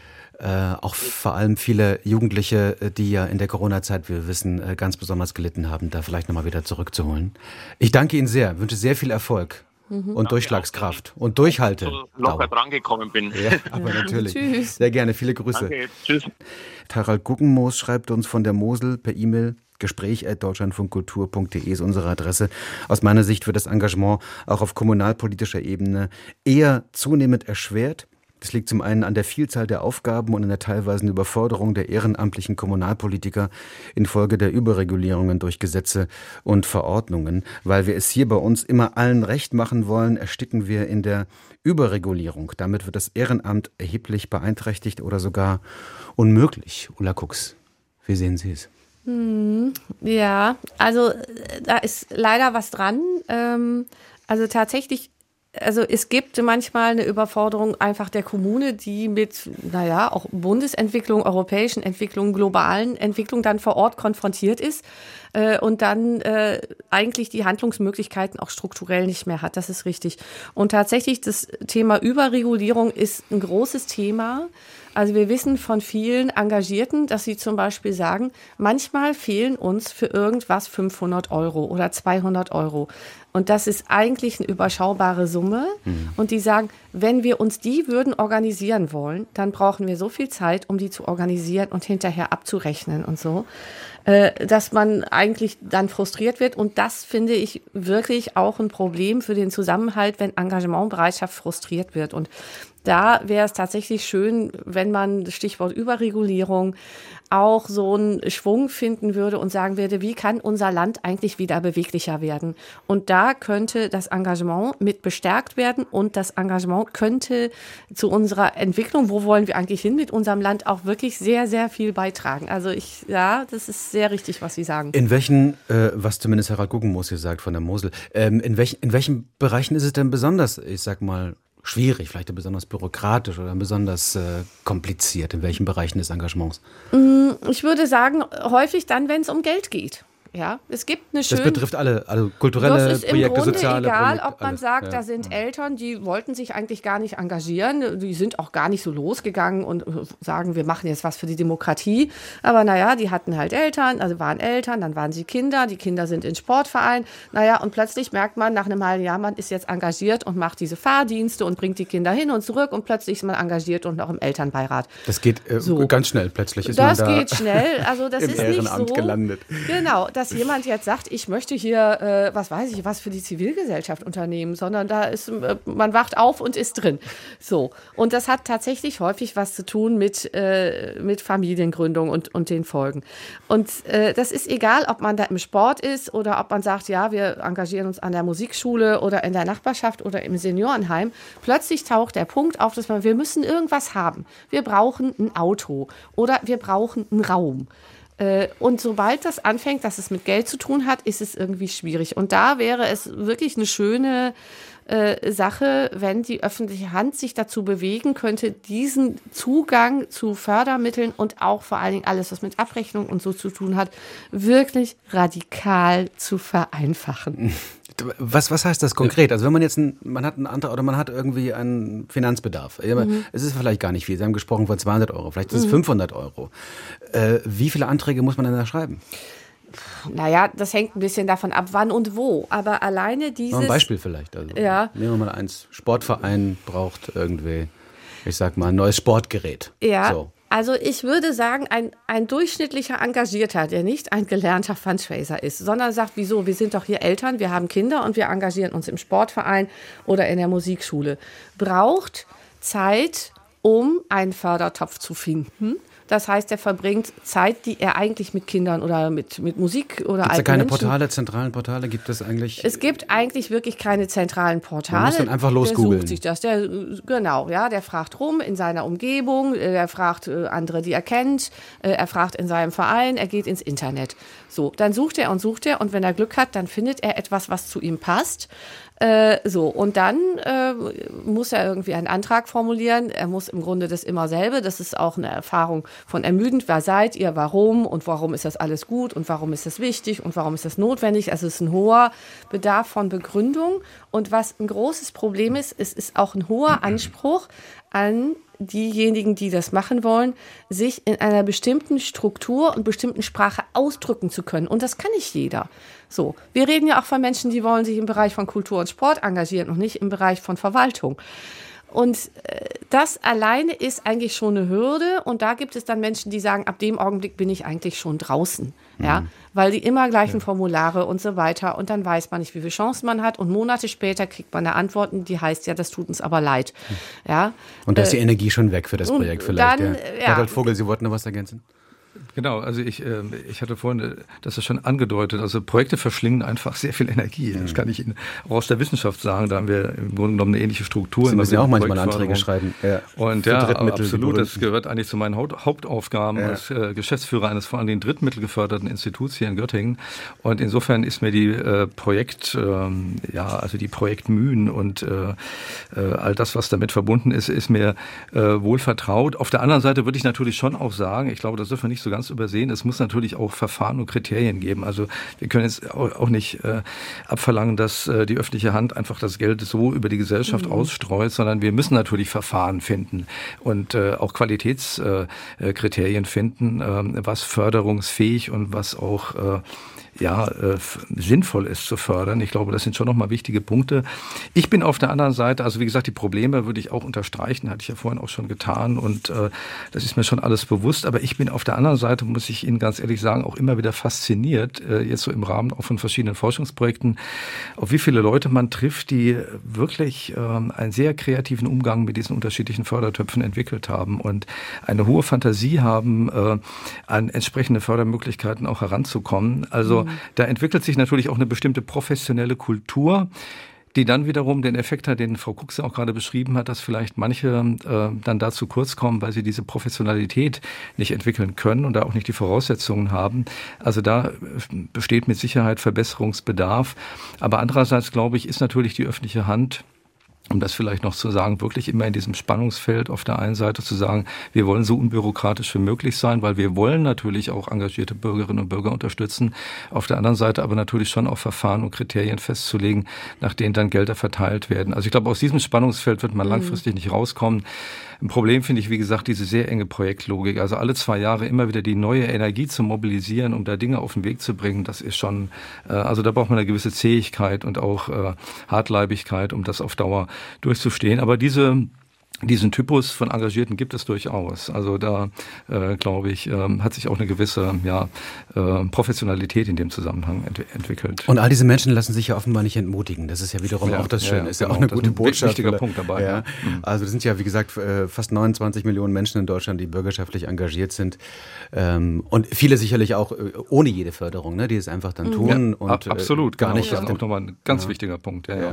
Auch vor allem viele Jugendliche, die ja in der Corona-Zeit, wie wir wissen, ganz besonders gelitten haben, da vielleicht nochmal wieder zurückzuholen. Ich danke Ihnen sehr, wünsche sehr viel Erfolg und Durchschlagskraft und Durchhalte. So locker drangekommen bin. Ja, aber natürlich. Tschüss. Sehr gerne, viele Grüße. Danke, tschüss. Harald Guggenmoos schreibt uns von der Mosel per E-Mail. Gespräch@deutschlandfunkkultur.de ist unsere Adresse. Aus meiner Sicht wird das Engagement auch auf kommunalpolitischer Ebene eher zunehmend erschwert. Das liegt zum einen an der Vielzahl der Aufgaben und an der teilweisen Überforderung der ehrenamtlichen Kommunalpolitiker infolge der Überregulierungen durch Gesetze und Verordnungen. Weil wir es hier bei uns immer allen recht machen wollen, ersticken wir in der Überregulierung. Damit wird das Ehrenamt erheblich beeinträchtigt oder sogar unmöglich. Ulla Kux, wie sehen Sie es? Ja, also da ist leider was dran. Also tatsächlich, also es gibt manchmal eine Überforderung einfach der Kommune, die mit, auch Bundesentwicklung, europäischen Entwicklung, globalen Entwicklung dann vor Ort konfrontiert ist und dann eigentlich die Handlungsmöglichkeiten auch strukturell nicht mehr hat. Das ist richtig. Und tatsächlich das Thema Überregulierung ist ein großes Thema. Also wir wissen von vielen Engagierten, dass sie zum Beispiel sagen, manchmal fehlen uns für irgendwas 500 € oder 200 €. Und das ist eigentlich eine überschaubare Summe. Und die sagen, wenn wir uns die würden organisieren wollen, dann brauchen wir so viel Zeit, um die zu organisieren und hinterher abzurechnen und so, dass man eigentlich dann frustriert wird. Und das finde ich wirklich auch ein Problem für den Zusammenhalt, wenn Engagementbereitschaft frustriert wird. Und Da wäre es tatsächlich schön, wenn man, Stichwort Überregulierung, auch so einen Schwung finden würde und sagen würde, wie kann unser Land eigentlich wieder beweglicher werden? Und da könnte das Engagement mit bestärkt werden und das Engagement könnte zu unserer Entwicklung, wo wollen wir eigentlich hin mit unserem Land, auch wirklich sehr, sehr viel beitragen. Also das ist sehr richtig, was Sie sagen. In welchen, was zumindest Harald Guggenmoos hier sagt von der Mosel, in welchen Bereichen ist es denn besonders, ich sag mal, schwierig, vielleicht besonders bürokratisch oder besonders kompliziert? In welchen Bereichen des Engagements? Ich würde sagen, häufig dann, wenn es um Geld geht. Ja, es gibt eine schöne... Das betrifft alle, also kulturelle Projekte, soziale Projekte. Egal, ob man sagt, ja, da sind Eltern, die wollten sich eigentlich gar nicht engagieren, die sind auch gar nicht so losgegangen und sagen, wir machen jetzt was für die Demokratie. Aber naja, die hatten halt Eltern, also waren Eltern, dann waren sie Kinder, die Kinder sind in Sportverein. Naja, und plötzlich merkt man nach einem halben Jahr, man ist jetzt engagiert und macht diese Fahrdienste und bringt die Kinder hin und zurück und plötzlich ist man engagiert und noch im Elternbeirat. Das geht ganz schnell, plötzlich ist man da. Das geht schnell, also das ist nicht so gelandet. Genau, dass jemand jetzt sagt, ich möchte hier, was für die Zivilgesellschaft unternehmen, sondern da ist, man wacht auf und ist drin. So. Und das hat tatsächlich häufig was zu tun mit Familiengründung und den Folgen. Und das ist egal, ob man da im Sport ist oder ob man sagt, ja, wir engagieren uns an der Musikschule oder in der Nachbarschaft oder im Seniorenheim. Plötzlich taucht der Punkt auf, dass wir müssen irgendwas haben. Wir brauchen ein Auto oder wir brauchen einen Raum. Und sobald das anfängt, dass es mit Geld zu tun hat, ist es irgendwie schwierig. Und da wäre es wirklich eine schöne Sache, wenn die öffentliche Hand sich dazu bewegen könnte, diesen Zugang zu Fördermitteln und auch vor allen Dingen alles, was mit Abrechnung und so zu tun hat, wirklich radikal zu vereinfachen. Was heißt das konkret? Also wenn man jetzt man hat einen Antrag oder man hat irgendwie einen Finanzbedarf. Es ist vielleicht gar nicht viel. Sie haben gesprochen von 200 Euro, vielleicht ist es 500 Euro. Wie viele Anträge muss man denn da schreiben? Naja, das hängt ein bisschen davon ab, wann und wo. Aber alleine dieses... Mal ein Beispiel vielleicht. Also, ja. Nehmen wir mal eins. Sportverein braucht irgendwie, ich sag mal, ein neues Sportgerät. Ja. So. Also ich würde sagen, ein durchschnittlicher Engagierter, der nicht ein gelernter Fundraiser ist, sondern sagt, wieso, wir sind doch hier Eltern, wir haben Kinder und wir engagieren uns im Sportverein oder in der Musikschule, braucht Zeit, um einen Fördertopf zu finden. Das heißt, er verbringt Zeit, die er eigentlich mit Kindern oder mit Musik oder alten Menschen... Gibt es da keine zentralen Portale? Gibt es eigentlich... Es gibt eigentlich wirklich keine zentralen Portale. Man muss dann einfach losgoogeln. Der sucht sich das. Der fragt rum in seiner Umgebung, er fragt andere, die er kennt, er fragt in seinem Verein, er geht ins Internet. So, dann sucht er und wenn er Glück hat, dann findet er etwas, was zu ihm passt. Und dann muss er irgendwie einen Antrag formulieren. Er muss im Grunde das immer selber. Das ist auch eine Erfahrung von ermüdend. Wer seid ihr? Warum? Und warum ist das alles gut? Und warum ist das wichtig? Und warum ist das notwendig? Also es ist ein hoher Bedarf von Begründung. Und was ein großes Problem ist, es ist auch ein hoher Anspruch an diejenigen, die das machen wollen, sich in einer bestimmten Struktur und bestimmten Sprache ausdrücken zu können. Und das kann nicht jeder. So, wir reden ja auch von Menschen, die wollen sich im Bereich von Kultur und Sport engagieren und nicht im Bereich von Verwaltung. Und das alleine ist eigentlich schon eine Hürde. Und da gibt es dann Menschen, die sagen, ab dem Augenblick bin ich eigentlich schon draußen. Ja, weil die immer gleichen Formulare und so weiter. Und dann weiß man nicht, wie viele Chancen man hat. Und Monate später kriegt man eine Antwort, die heißt, ja, das tut uns aber leid. Ja. Und da ist die Energie schon weg für das Projekt vielleicht. Dann, Harald Vogel, Sie wollten noch was ergänzen? Genau, also ich hatte vorhin das ist schon angedeutet, also Projekte verschlingen einfach sehr viel Energie. Das kann ich Ihnen auch aus der Wissenschaft sagen, da haben wir im Grunde genommen eine ähnliche Struktur. Sie müssen ja auch manchmal Anträge schreiben. Ja. Und ja, absolut, das gehört eigentlich zu meinen Hauptaufgaben als Geschäftsführer eines vor allem drittmittelgeförderten Instituts hier in Göttingen. Und insofern ist mir die die Projektmühen und all das, was damit verbunden ist mir wohl vertraut. Auf der anderen Seite würde ich natürlich schon auch sagen, ich glaube, das dürfen wir nicht so ganz übersehen. Es muss natürlich auch Verfahren und Kriterien geben. Also wir können jetzt auch nicht abverlangen, dass die öffentliche Hand einfach das Geld so über die Gesellschaft ausstreut, sondern wir müssen natürlich Verfahren finden und auch Qualitätskriterien finden, was förderungsfähig und was auch sinnvoll ist zu fördern. Ich glaube, das sind schon nochmal wichtige Punkte. Ich bin auf der anderen Seite, also wie gesagt, die Probleme würde ich auch unterstreichen, hatte ich ja vorhin auch schon getan und das ist mir schon alles bewusst. Aber ich bin auf der anderen Seite, muss ich Ihnen ganz ehrlich sagen, auch immer wieder fasziniert, jetzt so im Rahmen auch von verschiedenen Forschungsprojekten, auf wie viele Leute man trifft, die wirklich einen sehr kreativen Umgang mit diesen unterschiedlichen Fördertöpfen entwickelt haben und eine hohe Fantasie haben, an entsprechende Fördermöglichkeiten auch heranzukommen. Also da entwickelt sich natürlich auch eine bestimmte professionelle Kultur, die dann wiederum den Effekt hat, den Frau Kuchse auch gerade beschrieben hat, dass vielleicht manche dann da zu kurz kommen, weil sie diese Professionalität nicht entwickeln können und da auch nicht die Voraussetzungen haben. Also da besteht mit Sicherheit Verbesserungsbedarf. Aber andererseits, glaube ich, ist natürlich die öffentliche Hand, um das vielleicht noch zu sagen, wirklich immer in diesem Spannungsfeld auf der einen Seite zu sagen, wir wollen so unbürokratisch wie möglich sein, weil wir wollen natürlich auch engagierte Bürgerinnen und Bürger unterstützen. Auf der anderen Seite aber natürlich schon auch Verfahren und Kriterien festzulegen, nach denen dann Gelder verteilt werden. Also ich glaube, aus diesem Spannungsfeld wird man langfristig nicht rauskommen. Ein Problem finde ich, wie gesagt, diese sehr enge Projektlogik. Also alle 2 Jahre immer wieder die neue Energie zu mobilisieren, um da Dinge auf den Weg zu bringen, das ist schon, also da braucht man eine gewisse Zähigkeit und auch Hartleibigkeit, um das auf Dauer durchzustehen. Aber diesen Typus von Engagierten gibt es durchaus. Also da, glaube ich, hat sich auch eine gewisse Professionalität in dem Zusammenhang entwickelt. Und all diese Menschen lassen sich ja offenbar nicht entmutigen. Das ist ja wiederum auch das Schöne. Ist ja auch eine gute Botschaft. Wichtiger Punkt dabei. Ja. Also das sind ja, wie gesagt, fast 29 Millionen Menschen in Deutschland, die bürgerschaftlich engagiert sind. Und viele sicherlich auch ohne jede Förderung, ne, die es einfach dann tun. Ja, und absolut, gar nicht. Das ist auch nochmal ein ganz wichtiger Punkt. Ja.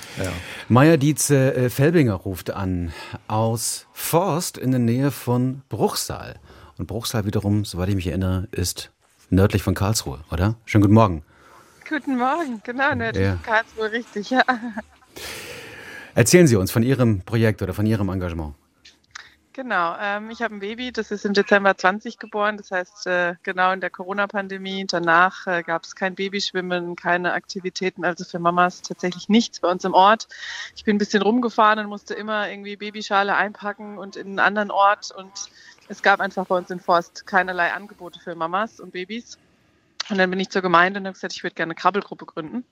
Maya Dietze-Felbinger ruft an aus Forst in der Nähe von Bruchsal. Und Bruchsal wiederum, soweit ich mich erinnere, ist nördlich von Karlsruhe, oder? Schönen guten Morgen. Guten Morgen, genau, nördlich von Karlsruhe, richtig, ja. Erzählen Sie uns von Ihrem Projekt oder von Ihrem Engagement. Genau, ich habe ein Baby, das ist im Dezember 20 geboren, das heißt genau in der Corona-Pandemie. Danach gab es kein Babyschwimmen, keine Aktivitäten, also für Mamas tatsächlich nichts bei uns im Ort. Ich bin ein bisschen rumgefahren und musste immer irgendwie Babyschale einpacken und in einen anderen Ort und es gab einfach bei uns in Forst keinerlei Angebote für Mamas und Babys. Und dann bin ich zur Gemeinde und habe gesagt, ich würde gerne eine Krabbelgruppe gründen.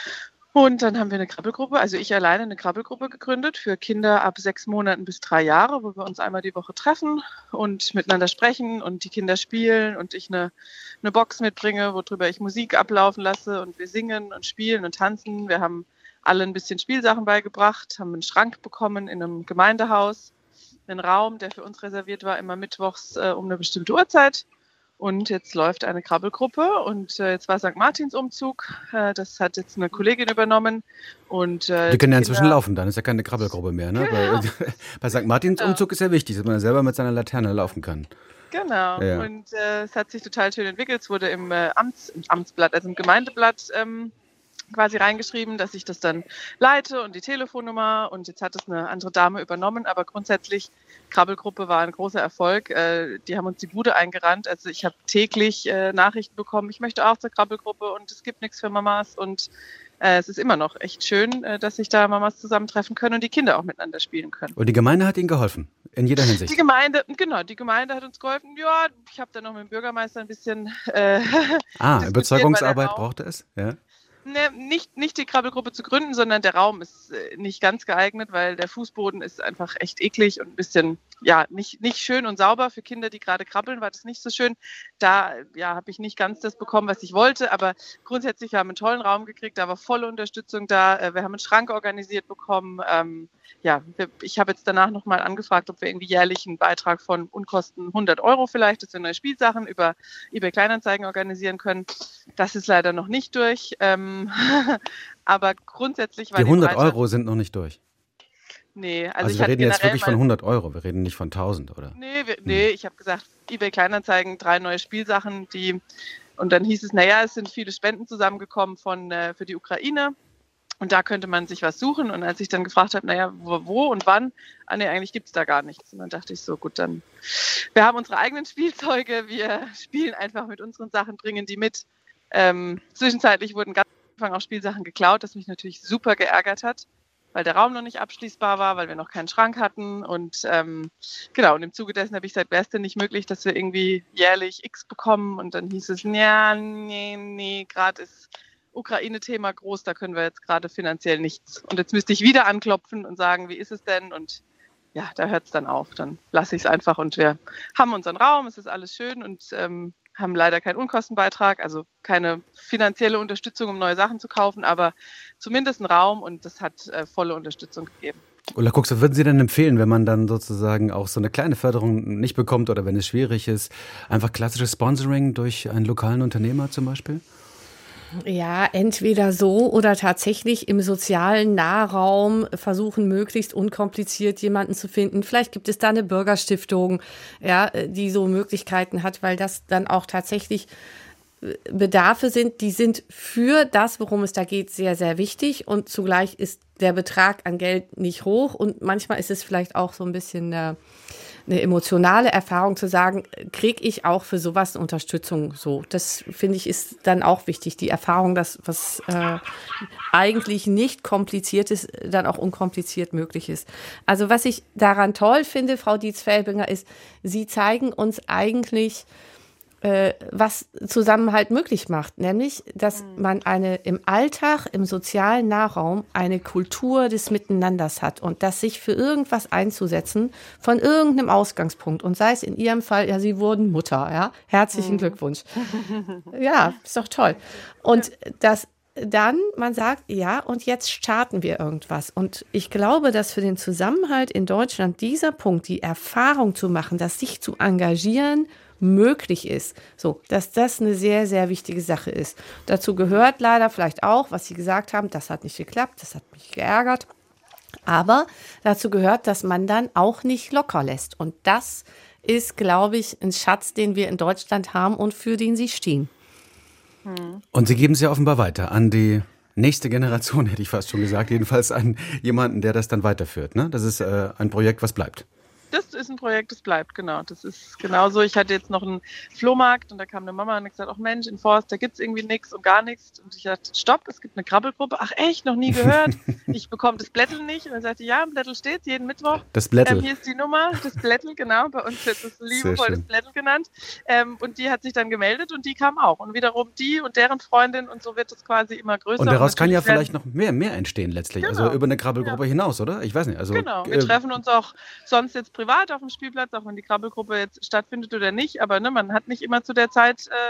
Und dann haben wir eine Krabbelgruppe, also ich alleine eine Krabbelgruppe gegründet für Kinder ab 6 Monaten bis 3 Jahre, wo wir uns einmal die Woche treffen und miteinander sprechen und die Kinder spielen und ich eine Box mitbringe, worüber ich Musik ablaufen lasse und wir singen und spielen und tanzen. Wir haben alle ein bisschen Spielsachen beigebracht, haben einen Schrank bekommen in einem Gemeindehaus, einen Raum, der für uns reserviert war, immer mittwochs um eine bestimmte Uhrzeit. Und jetzt läuft eine Krabbelgruppe und jetzt war St. Martins Umzug. Das hat jetzt eine Kollegin übernommen. Und, die können ja inzwischen laufen, dann ist ja keine Krabbelgruppe mehr. Ne? Genau. Bei St. Martins Umzug ist ja wichtig, dass man selber mit seiner Laterne laufen kann. Genau. Ja. Und es hat sich total schön entwickelt. Es wurde im Amtsblatt, also im Gemeindeblatt quasi reingeschrieben, dass ich das dann leite und die Telefonnummer und jetzt hat es eine andere Dame übernommen, aber grundsätzlich Krabbelgruppe war ein großer Erfolg. Die haben uns die Bude eingerannt, also ich habe täglich Nachrichten bekommen, ich möchte auch zur Krabbelgruppe und es gibt nichts für Mamas und es ist immer noch echt schön, dass sich da Mamas zusammentreffen können und die Kinder auch miteinander spielen können. Und die Gemeinde hat Ihnen geholfen, in jeder Hinsicht? Die Gemeinde hat uns geholfen. Ja, ich habe dann noch mit dem Bürgermeister ein bisschen Überzeugungsarbeit brauchte es? Ja. Ne, nicht die Krabbelgruppe zu gründen, sondern der Raum ist nicht ganz geeignet, weil der Fußboden ist einfach echt eklig und ein bisschen, ja, nicht schön und sauber. Für Kinder, die gerade krabbeln, war das nicht so schön. Da, ja, habe ich nicht ganz das bekommen, was ich wollte, aber grundsätzlich, wir haben einen tollen Raum gekriegt, da war volle Unterstützung da. Wir haben einen Schrank organisiert bekommen. Ich habe jetzt danach nochmal angefragt, ob wir irgendwie jährlich einen Beitrag von Unkosten 100 € vielleicht, dass wir neue Spielsachen über eBay Kleinanzeigen organisieren können. Das ist leider noch nicht durch. Aber grundsätzlich war die 100 € sind noch nicht durch. Nee, also wir reden jetzt wirklich von 100 €, wir reden nicht von 1000, oder? Nee, ich habe gesagt, eBay Kleinanzeigen, 3 neue Spielsachen, und dann hieß es, es sind viele Spenden zusammengekommen für die Ukraine. Und da könnte man sich was suchen. Und als ich dann gefragt habe, wo und wann, eigentlich gibt es da gar nichts. Und dann dachte ich so, gut, dann, wir haben unsere eigenen Spielzeuge, wir spielen einfach mit unseren Sachen, bringen die mit. Zwischenzeitlich wurden ganz am Anfang auch Spielsachen geklaut, das mich natürlich super geärgert hat, weil der Raum noch nicht abschließbar war, weil wir noch keinen Schrank hatten. Und genau, und im Zuge dessen habe ich gesagt, wäre es denn nicht möglich, dass wir irgendwie jährlich X bekommen? Und dann hieß es, ja, nee, gerade ist Ukraine-Thema groß, da können wir jetzt gerade finanziell nichts. Und jetzt müsste ich wieder anklopfen und sagen, wie ist es denn? Und ja, da hört es dann auf. Dann lasse ich es einfach und wir haben unseren Raum, es ist alles schön und haben leider keinen Unkostenbeitrag, also keine finanzielle Unterstützung, um neue Sachen zu kaufen, aber zumindest einen Raum und das hat volle Unterstützung gegeben. Ulla Kux, was würden Sie denn empfehlen, wenn man dann sozusagen auch so eine kleine Förderung nicht bekommt oder wenn es schwierig ist? Einfach klassisches Sponsoring durch einen lokalen Unternehmer zum Beispiel? Ja, entweder so oder tatsächlich im sozialen Nahraum versuchen, möglichst unkompliziert jemanden zu finden. Vielleicht gibt es da eine Bürgerstiftung, ja, die so Möglichkeiten hat, weil das dann auch tatsächlich Bedarfe sind, die sind für das, worum es da geht, sehr, sehr wichtig und zugleich ist der Betrag an Geld nicht hoch und manchmal ist es vielleicht auch so ein bisschen eine emotionale Erfahrung zu sagen, kriege ich auch für sowas eine Unterstützung so. Das finde ich ist dann auch wichtig, die Erfahrung, dass was eigentlich nicht kompliziert ist, dann auch unkompliziert möglich ist. Also was ich daran toll finde, Frau Dietz-Felbinger, ist, Sie zeigen uns eigentlich, was Zusammenhalt möglich macht, nämlich, dass man im Alltag, im sozialen Nahraum eine Kultur des Miteinanders hat und das sich für irgendwas einzusetzen von irgendeinem Ausgangspunkt und sei es in Ihrem Fall, ja, Sie wurden Mutter, ja, herzlichen Glückwunsch. Ja, ist doch toll. Und das dann man sagt, ja, und jetzt starten wir irgendwas. Und ich glaube, dass für den Zusammenhalt in Deutschland dieser Punkt, die Erfahrung zu machen, dass sich zu engagieren, möglich ist, so, dass das eine sehr, sehr wichtige Sache ist. Dazu gehört leider vielleicht auch, was Sie gesagt haben, das hat nicht geklappt, das hat mich geärgert, aber dazu gehört, dass man dann auch nicht locker lässt und das ist, glaube ich, ein Schatz, den wir in Deutschland haben und für den Sie stehen. Und Sie geben es ja offenbar weiter an die nächste Generation, hätte ich fast schon gesagt, jedenfalls an jemanden, der das dann weiterführt, ne? Das ist ein Projekt, was bleibt. Das ist ein Projekt, das bleibt, genau. Das ist genauso. Ich hatte jetzt noch einen Flohmarkt und da kam eine Mama und hat gesagt, ach Mensch, in Forst, da gibt's irgendwie nichts und gar nichts. Und ich sagte, stopp, es gibt eine Krabbelgruppe. Ach echt, noch nie gehört? Ich bekomme das Blättel nicht. Und dann sagte ja, im Blättel steht jeden Mittwoch. Das Blättel. Hier ist die Nummer, das Blättel, genau. Bei uns wird das liebevoll das Blättel genannt. Und die hat sich dann gemeldet und die kam auch. Und wiederum die und deren Freundin und so wird es quasi immer größer. Und daraus kann ja vielleicht noch mehr entstehen letztlich. Genau. Also über eine Krabbelgruppe hinaus, oder? Ich weiß nicht. Also, genau, wir treffen uns auch sonst jetzt privat auf dem Spielplatz, auch wenn die Krabbelgruppe jetzt stattfindet oder nicht, aber ne, man hat nicht immer zu dem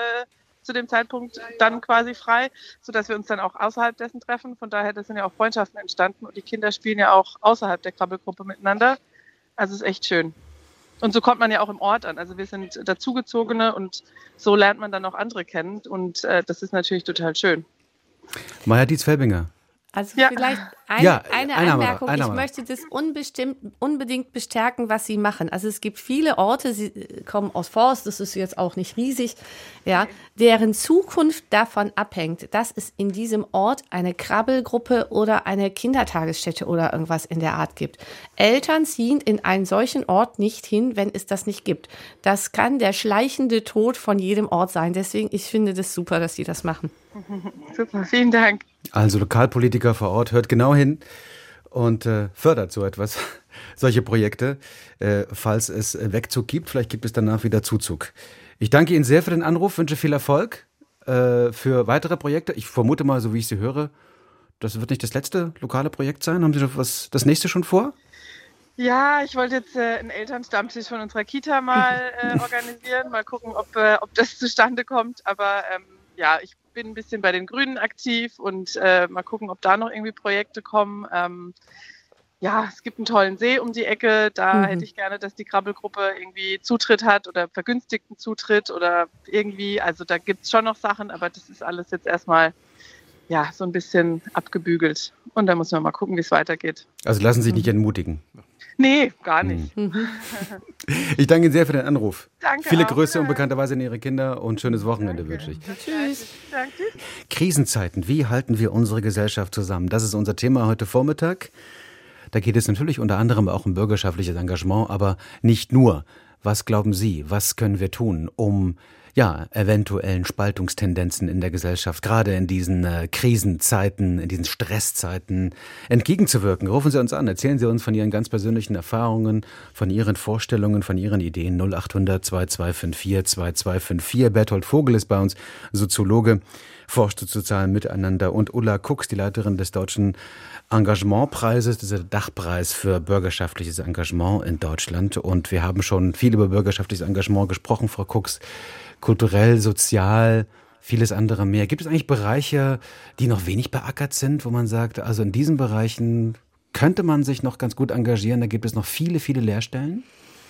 Zeitpunkt dann quasi frei, sodass wir uns dann auch außerhalb dessen treffen. Von daher, das sind ja auch Freundschaften entstanden und die Kinder spielen ja auch außerhalb der Krabbelgruppe miteinander. Also es ist echt schön. Und so kommt man ja auch im Ort an. Also wir sind Dazugezogene und so lernt man dann auch andere kennen und das ist natürlich total schön. Maja Dietz-Felbinger. Also vielleicht eine Anmerkung. Ich möchte das unbedingt bestärken, was Sie machen. Also es gibt viele Orte, Sie kommen aus Forst, das ist jetzt auch nicht riesig, ja, deren Zukunft davon abhängt, dass es in diesem Ort eine Krabbelgruppe oder eine Kindertagesstätte oder irgendwas in der Art gibt. Eltern ziehen in einen solchen Ort nicht hin, wenn es das nicht gibt. Das kann der schleichende Tod von jedem Ort sein. Deswegen, ich finde das super, dass Sie das machen. Super, vielen Dank. Also Lokalpolitiker vor Ort, hört genau hin und fördert so etwas, solche Projekte, falls es Wegzug gibt. Vielleicht gibt es danach wieder Zuzug. Ich danke Ihnen sehr für den Anruf, wünsche viel Erfolg für weitere Projekte. Ich vermute mal, so wie ich Sie höre, das wird nicht das letzte lokale Projekt sein. Haben Sie das nächste schon vor? Ja, ich wollte jetzt einen Elternstammtisch von unserer Kita mal organisieren, mal gucken, ob das zustande kommt. Aber ja, ich bin ein bisschen bei den Grünen aktiv und mal gucken, ob da noch irgendwie Projekte kommen. Ja, es gibt einen tollen See um die Ecke. Da hätte ich gerne, dass die Krabbelgruppe irgendwie Zutritt hat oder vergünstigten Zutritt oder irgendwie. Also da gibt es schon noch Sachen, aber das ist alles jetzt erstmal ja so ein bisschen abgebügelt. Und da muss man mal gucken, wie es weitergeht. Also lassen Sie sich nicht entmutigen. Nee, gar nicht. Ich danke Ihnen sehr für den Anruf. Danke. Viele auch. Grüße und bekannterweise an Ihre Kinder und schönes Wochenende wünsche ich. Tschüss. Danke. Krisenzeiten, wie halten wir unsere Gesellschaft zusammen? Das ist unser Thema heute Vormittag. Da geht es natürlich unter anderem auch um bürgerschaftliches Engagement, aber nicht nur. Was glauben Sie, was können wir tun, um eventuellen Spaltungstendenzen in der Gesellschaft, gerade in diesen Krisenzeiten, in diesen Stresszeiten entgegenzuwirken. Rufen Sie uns an, erzählen Sie uns von Ihren ganz persönlichen Erfahrungen, von Ihren Vorstellungen, von Ihren Ideen. 0800 2254 2254. Berthold Vogel ist bei uns, Soziologe, forscht zu sozialem Miteinander, und Ulla Kux, die Leiterin des Deutschen Engagementpreises, dieser Dachpreis für bürgerschaftliches Engagement in Deutschland. Und wir haben schon viel über bürgerschaftliches Engagement gesprochen, Frau Kux. Kulturell, sozial, vieles andere mehr. Gibt es eigentlich Bereiche, die noch wenig beackert sind, wo man sagt, also in diesen Bereichen könnte man sich noch ganz gut engagieren, da gibt es noch viele, viele Leerstellen?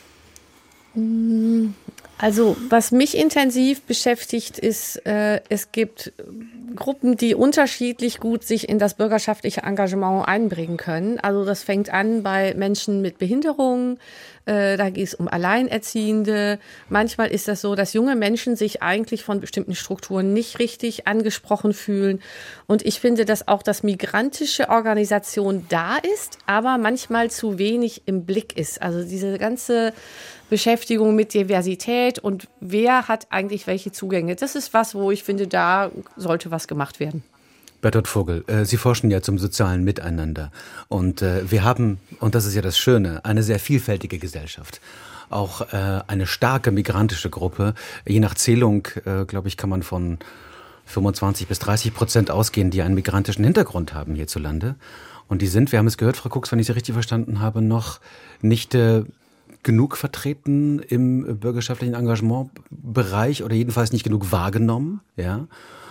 Also was mich intensiv beschäftigt ist, es gibt Gruppen, die unterschiedlich gut sich in das bürgerschaftliche Engagement einbringen können. Also das fängt an bei Menschen mit Behinderungen, da geht es um Alleinerziehende. Manchmal ist das so, dass junge Menschen sich eigentlich von bestimmten Strukturen nicht richtig angesprochen fühlen. Und ich finde, dass auch das migrantische Organisation da ist, aber manchmal zu wenig im Blick ist. Also diese ganze Beschäftigung mit Diversität und wer hat eigentlich welche Zugänge. Das ist was, wo ich finde, da sollte was gemacht werden. Berthold Vogel, Sie forschen ja zum sozialen Miteinander. Und wir haben, und das ist ja das Schöne, eine sehr vielfältige Gesellschaft. Auch eine starke migrantische Gruppe. Je nach Zählung, glaube ich, kann man von 25-30% ausgehen, die einen migrantischen Hintergrund haben hierzulande. Und die sind, wir haben es gehört, Frau Kux, wenn ich Sie richtig verstanden habe, noch nicht genug vertreten im bürgerschaftlichen Engagementbereich oder jedenfalls nicht genug wahrgenommen. Ja.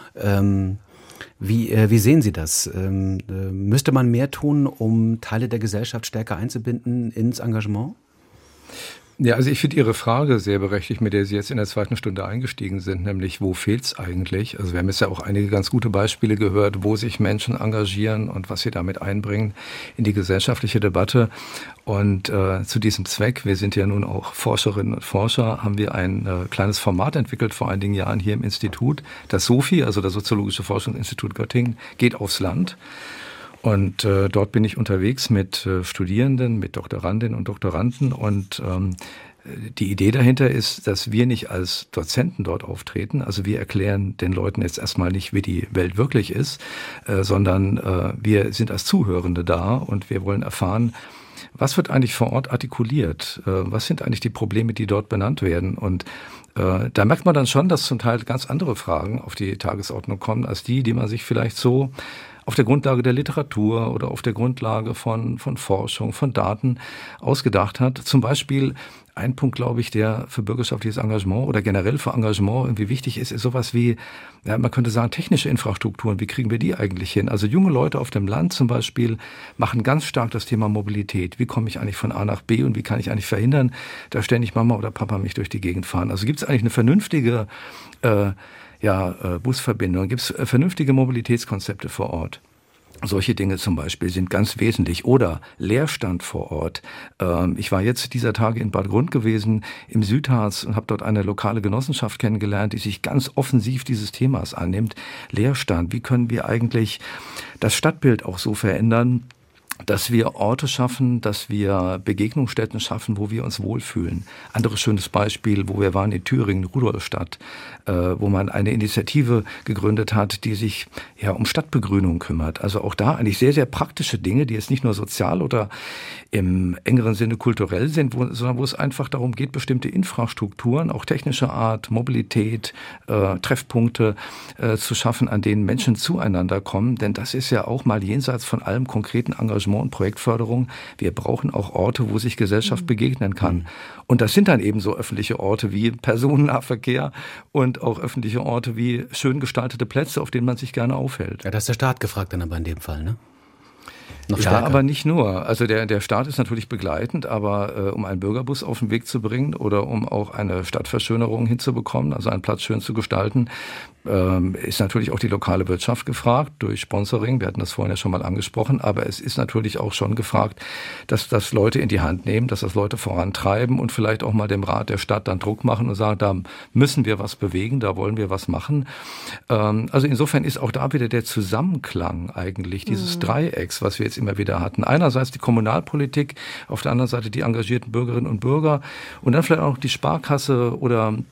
Wie sehen Sie das? Müsste man mehr tun, um Teile der Gesellschaft stärker einzubinden ins Engagement? Ja, also ich finde Ihre Frage sehr berechtigt, mit der Sie jetzt in der zweiten Stunde eingestiegen sind, nämlich wo fehlt's eigentlich? Also wir haben jetzt ja auch einige ganz gute Beispiele gehört, wo sich Menschen engagieren und was sie damit einbringen in die gesellschaftliche Debatte. Und zu diesem Zweck, wir sind ja nun auch Forscherinnen und Forscher, haben wir ein kleines Format entwickelt vor einigen Jahren hier im Institut. Das SOFI, also das Soziologische Forschungsinstitut Göttingen, geht aufs Land. Und dort bin ich unterwegs mit Studierenden, mit Doktorandinnen und Doktoranden. Und die Idee dahinter ist, dass wir nicht als Dozenten dort auftreten. Also wir erklären den Leuten jetzt erstmal nicht, wie die Welt wirklich ist, sondern wir sind als Zuhörende da und wir wollen erfahren, was wird eigentlich vor Ort artikuliert? Was sind eigentlich die Probleme, die dort benannt werden? Und da merkt man dann schon, dass zum Teil ganz andere Fragen auf die Tagesordnung kommen, als die man sich vielleicht so auf der Grundlage der Literatur oder auf der Grundlage von Forschung, von Daten ausgedacht hat. Zum Beispiel ein Punkt, glaube ich, der für bürgerschaftliches Engagement oder generell für Engagement irgendwie wichtig ist sowas wie, ja, man könnte sagen, technische Infrastrukturen. Wie kriegen wir die eigentlich hin? Also junge Leute auf dem Land zum Beispiel machen ganz stark das Thema Mobilität. Wie komme ich eigentlich von A nach B und wie kann ich eigentlich verhindern, dass ständig Mama oder Papa mich durch die Gegend fahren? Also gibt es eigentlich eine vernünftige Busverbindung? Gibt es vernünftige Mobilitätskonzepte vor Ort? Solche Dinge zum Beispiel sind ganz wesentlich. Oder Leerstand vor Ort. Ich war jetzt dieser Tage in Bad Grund gewesen, im Südharz, und habe dort eine lokale Genossenschaft kennengelernt, die sich ganz offensiv dieses Themas annimmt. Leerstand. Wie können wir eigentlich das Stadtbild auch so verändern, dass wir Orte schaffen, dass wir Begegnungsstätten schaffen, wo wir uns wohlfühlen. Anderes schönes Beispiel, wo wir waren in Thüringen, Rudolstadt, wo man eine Initiative gegründet hat, die sich um Stadtbegrünung kümmert. Also auch da eigentlich sehr, sehr praktische Dinge, die jetzt nicht nur sozial oder im engeren Sinne kulturell sind, sondern wo es einfach darum geht, bestimmte Infrastrukturen, auch technischer Art, Mobilität, Treffpunkte zu schaffen, an denen Menschen zueinander kommen. Denn das ist ja auch mal jenseits von allem konkreten Engagement und Projektförderung. Wir brauchen auch Orte, wo sich Gesellschaft begegnen kann. Und das sind dann eben so öffentliche Orte wie Personennahverkehr und auch öffentliche Orte wie schön gestaltete Plätze, auf denen man sich gerne aufhält. Ja, da ist der Staat gefragt dann aber in dem Fall, ne? Ja, aber nicht nur. Also der Staat ist natürlich begleitend, aber um einen Bürgerbus auf den Weg zu bringen oder um auch eine Stadtverschönerung hinzubekommen, also einen Platz schön zu gestalten, ist natürlich auch die lokale Wirtschaft gefragt durch Sponsoring. Wir hatten das vorhin ja schon mal angesprochen, aber es ist natürlich auch schon gefragt, dass das Leute in die Hand nehmen, dass das Leute vorantreiben und vielleicht auch mal dem Rat der Stadt dann Druck machen und sagen, da müssen wir was bewegen, da wollen wir was machen. Also insofern ist auch da wieder der Zusammenklang eigentlich dieses Dreiecks, was wir jetzt immer wieder hatten. Einerseits die Kommunalpolitik, auf der anderen Seite die engagierten Bürgerinnen und Bürger und dann vielleicht auch die Sparkasse oder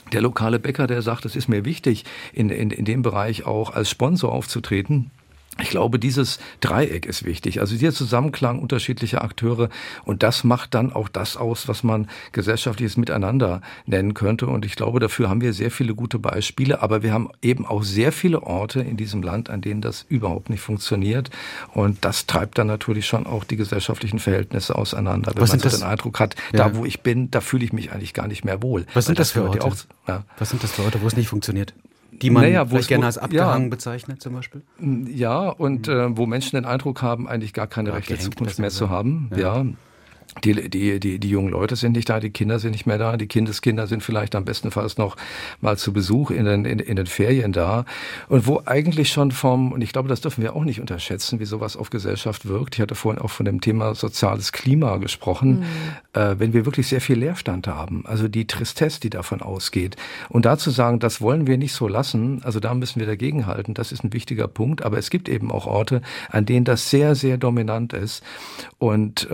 der lokale Bäcker, der sagt, es ist mir wichtig, in dem Bereich auch als Sponsor aufzutreten. Ich glaube, dieses Dreieck ist wichtig. Also dieser Zusammenklang unterschiedlicher Akteure. Und das macht dann auch das aus, was man gesellschaftliches Miteinander nennen könnte. Und ich glaube, dafür haben wir sehr viele gute Beispiele. Aber wir haben eben auch sehr viele Orte in diesem Land, an denen das überhaupt nicht funktioniert. Und das treibt dann natürlich schon auch die gesellschaftlichen Verhältnisse auseinander. Wenn man so den Eindruck hat, da wo ich bin, da fühle ich mich eigentlich gar nicht mehr wohl. Was sind das für Orte? Was sind das für Orte, wo es nicht funktioniert? Die man vielleicht gerne als abgehangen bezeichnet zum Beispiel? Ja, und wo Menschen den Eindruck haben, eigentlich gar keine rechte Zukunft mehr zu haben. Ja. Die jungen Leute sind nicht da, die Kinder sind nicht mehr da, die Kindeskinder sind vielleicht am bestenfalls noch mal zu Besuch in den Ferien da. Und wo eigentlich schon und ich glaube, das dürfen wir auch nicht unterschätzen, wie sowas auf Gesellschaft wirkt. Ich hatte vorhin auch von dem Thema soziales Klima gesprochen. Wenn wir wirklich sehr viel Leerstand haben, also die Tristesse, die davon ausgeht. Und da zu sagen, das wollen wir nicht so lassen, also da müssen wir dagegenhalten, das ist ein wichtiger Punkt. Aber es gibt eben auch Orte, an denen das sehr, sehr dominant ist. Und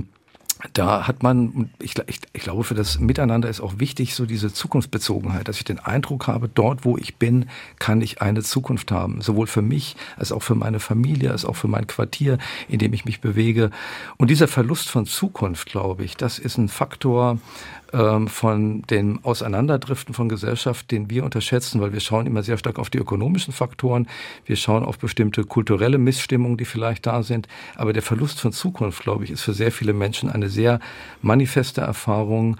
da hat man, ich glaube, für das Miteinander ist auch wichtig, so diese Zukunftsbezogenheit, dass ich den Eindruck habe, dort, wo ich bin, kann ich eine Zukunft haben. Sowohl für mich, als auch für meine Familie, als auch für mein Quartier, in dem ich mich bewege. Und dieser Verlust von Zukunft, glaube ich, das ist ein Faktor von dem Auseinanderdriften von Gesellschaft, den wir unterschätzen, weil wir schauen immer sehr stark auf die ökonomischen Faktoren, wir schauen auf bestimmte kulturelle Missstimmungen, die vielleicht da sind, aber der Verlust von Zukunft, glaube ich, ist für sehr viele Menschen eine sehr manifeste Erfahrung,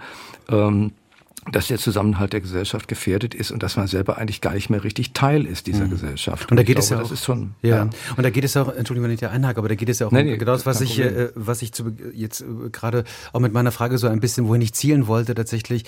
dass der Zusammenhalt der Gesellschaft gefährdet ist und dass man selber eigentlich gar nicht mehr richtig Teil ist dieser Gesellschaft. Und da geht es ja auch, das ist schon, und da geht es auch, Entschuldigung, wenn ich da einhake, aber da geht es ja auch um genau das, was ich jetzt gerade auch mit meiner Frage so ein bisschen, wohin ich zielen wollte, tatsächlich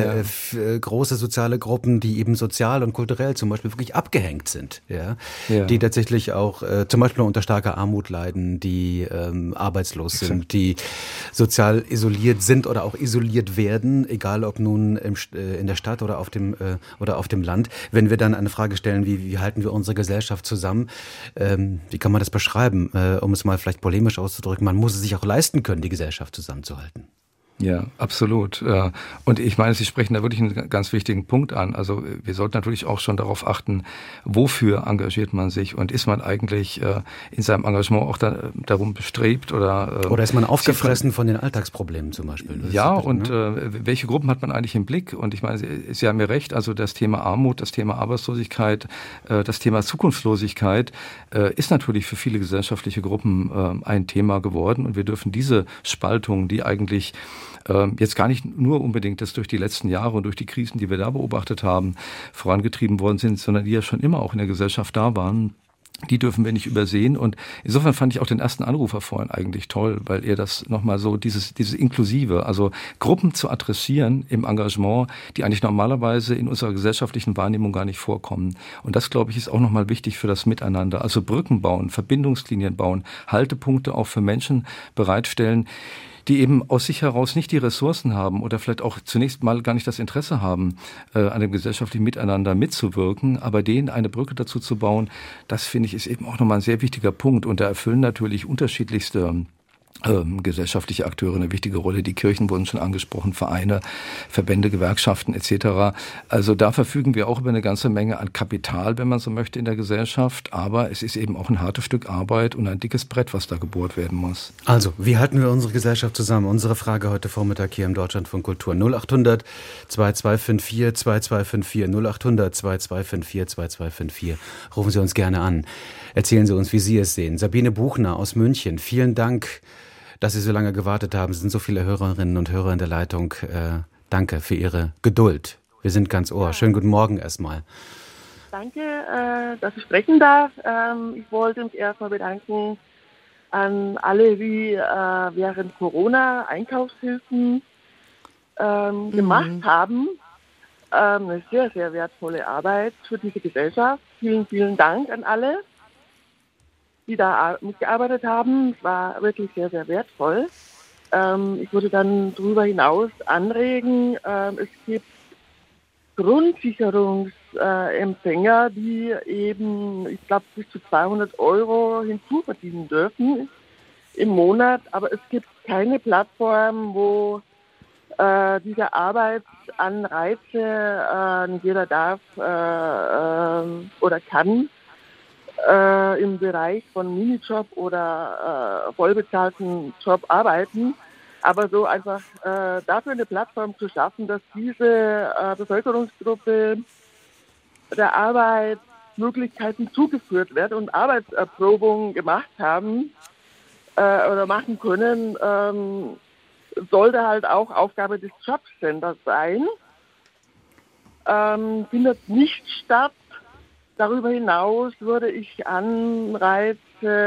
große soziale Gruppen, die eben sozial und kulturell zum Beispiel wirklich abgehängt sind, die tatsächlich auch zum Beispiel unter starker Armut leiden, die arbeitslos sind, die sozial isoliert sind oder auch isoliert werden, egal ob nun in der Stadt oder auf dem Land. Wenn wir dann eine Frage stellen, wie halten wir unsere Gesellschaft zusammen, wie kann man das beschreiben, um es mal vielleicht polemisch auszudrücken, man muss es sich auch leisten können, die Gesellschaft zusammenzuhalten. Ja, absolut. Und ich meine, Sie sprechen da wirklich einen ganz wichtigen Punkt an. Also wir sollten natürlich auch schon darauf achten, wofür engagiert man sich und ist man eigentlich in seinem Engagement auch darum bestrebt oder ist man aufgefressen von den Alltagsproblemen zum Beispiel? Welche Gruppen hat man eigentlich im Blick? Und ich meine, Sie haben ja recht, also das Thema Armut, das Thema Arbeitslosigkeit, das Thema Zukunftslosigkeit ist natürlich für viele gesellschaftliche Gruppen ein Thema geworden und wir dürfen diese Spaltung, die eigentlich jetzt gar nicht nur unbedingt das durch die letzten Jahre und durch die Krisen, die wir da beobachtet haben, vorangetrieben worden sind, sondern die ja schon immer auch in der Gesellschaft da waren. Die dürfen wir nicht übersehen. Und insofern fand ich auch den ersten Anrufer vorhin eigentlich toll, weil er das nochmal so, dieses Inklusive, also Gruppen zu adressieren im Engagement, die eigentlich normalerweise in unserer gesellschaftlichen Wahrnehmung gar nicht vorkommen. Und das, glaube ich, ist auch nochmal wichtig für das Miteinander. Also Brücken bauen, Verbindungslinien bauen, Haltepunkte auch für Menschen bereitstellen, die eben aus sich heraus nicht die Ressourcen haben oder vielleicht auch zunächst mal gar nicht das Interesse haben, an dem gesellschaftlichen Miteinander mitzuwirken, aber denen eine Brücke dazu zu bauen, das finde ich ist eben auch nochmal ein sehr wichtiger Punkt und da erfüllen natürlich unterschiedlichste gesellschaftliche Akteure eine wichtige Rolle. Die Kirchen wurden schon angesprochen, Vereine, Verbände, Gewerkschaften etc. Also da verfügen wir auch über eine ganze Menge an Kapital, wenn man so möchte, in der Gesellschaft. Aber es ist eben auch ein hartes Stück Arbeit und ein dickes Brett, was da gebohrt werden muss. Also, wie halten wir unsere Gesellschaft zusammen? Unsere Frage heute Vormittag hier im Deutschlandfunk Kultur. 0800 2254 2254 0800 2254 2254. Rufen Sie uns gerne an. Erzählen Sie uns, wie Sie es sehen. Sabine Buchner aus München, vielen Dank, dass Sie so lange gewartet haben. Es sind so viele Hörerinnen und Hörer in der Leitung. Danke für Ihre Geduld. Wir sind ganz Ohr. Schönen guten Morgen erstmal. Danke, dass ich sprechen darf. Ich wollte mich erstmal bedanken an alle, die während Corona Einkaufshilfen gemacht haben. Eine sehr, sehr wertvolle Arbeit für diese Gesellschaft. Vielen, vielen Dank an alle, die da mitgearbeitet haben. Es war wirklich sehr, sehr wertvoll. Ich würde dann darüber hinaus anregen, es gibt Grundsicherungsempfänger, die eben, ich glaube, bis zu 200 € hinzuverdienen dürfen im Monat. Aber es gibt keine Plattform, wo diese Arbeitsanreize nicht jeder darf oder kann im Bereich von Minijob oder vollbezahlten Job arbeiten, aber so einfach dafür eine Plattform zu schaffen, dass diese Bevölkerungsgruppe der Arbeit Möglichkeiten zugeführt wird und Arbeitserprobungen gemacht haben oder machen können, sollte halt auch Aufgabe des Jobcenters sein. Findet nicht statt. Darüber hinaus würde ich Anreize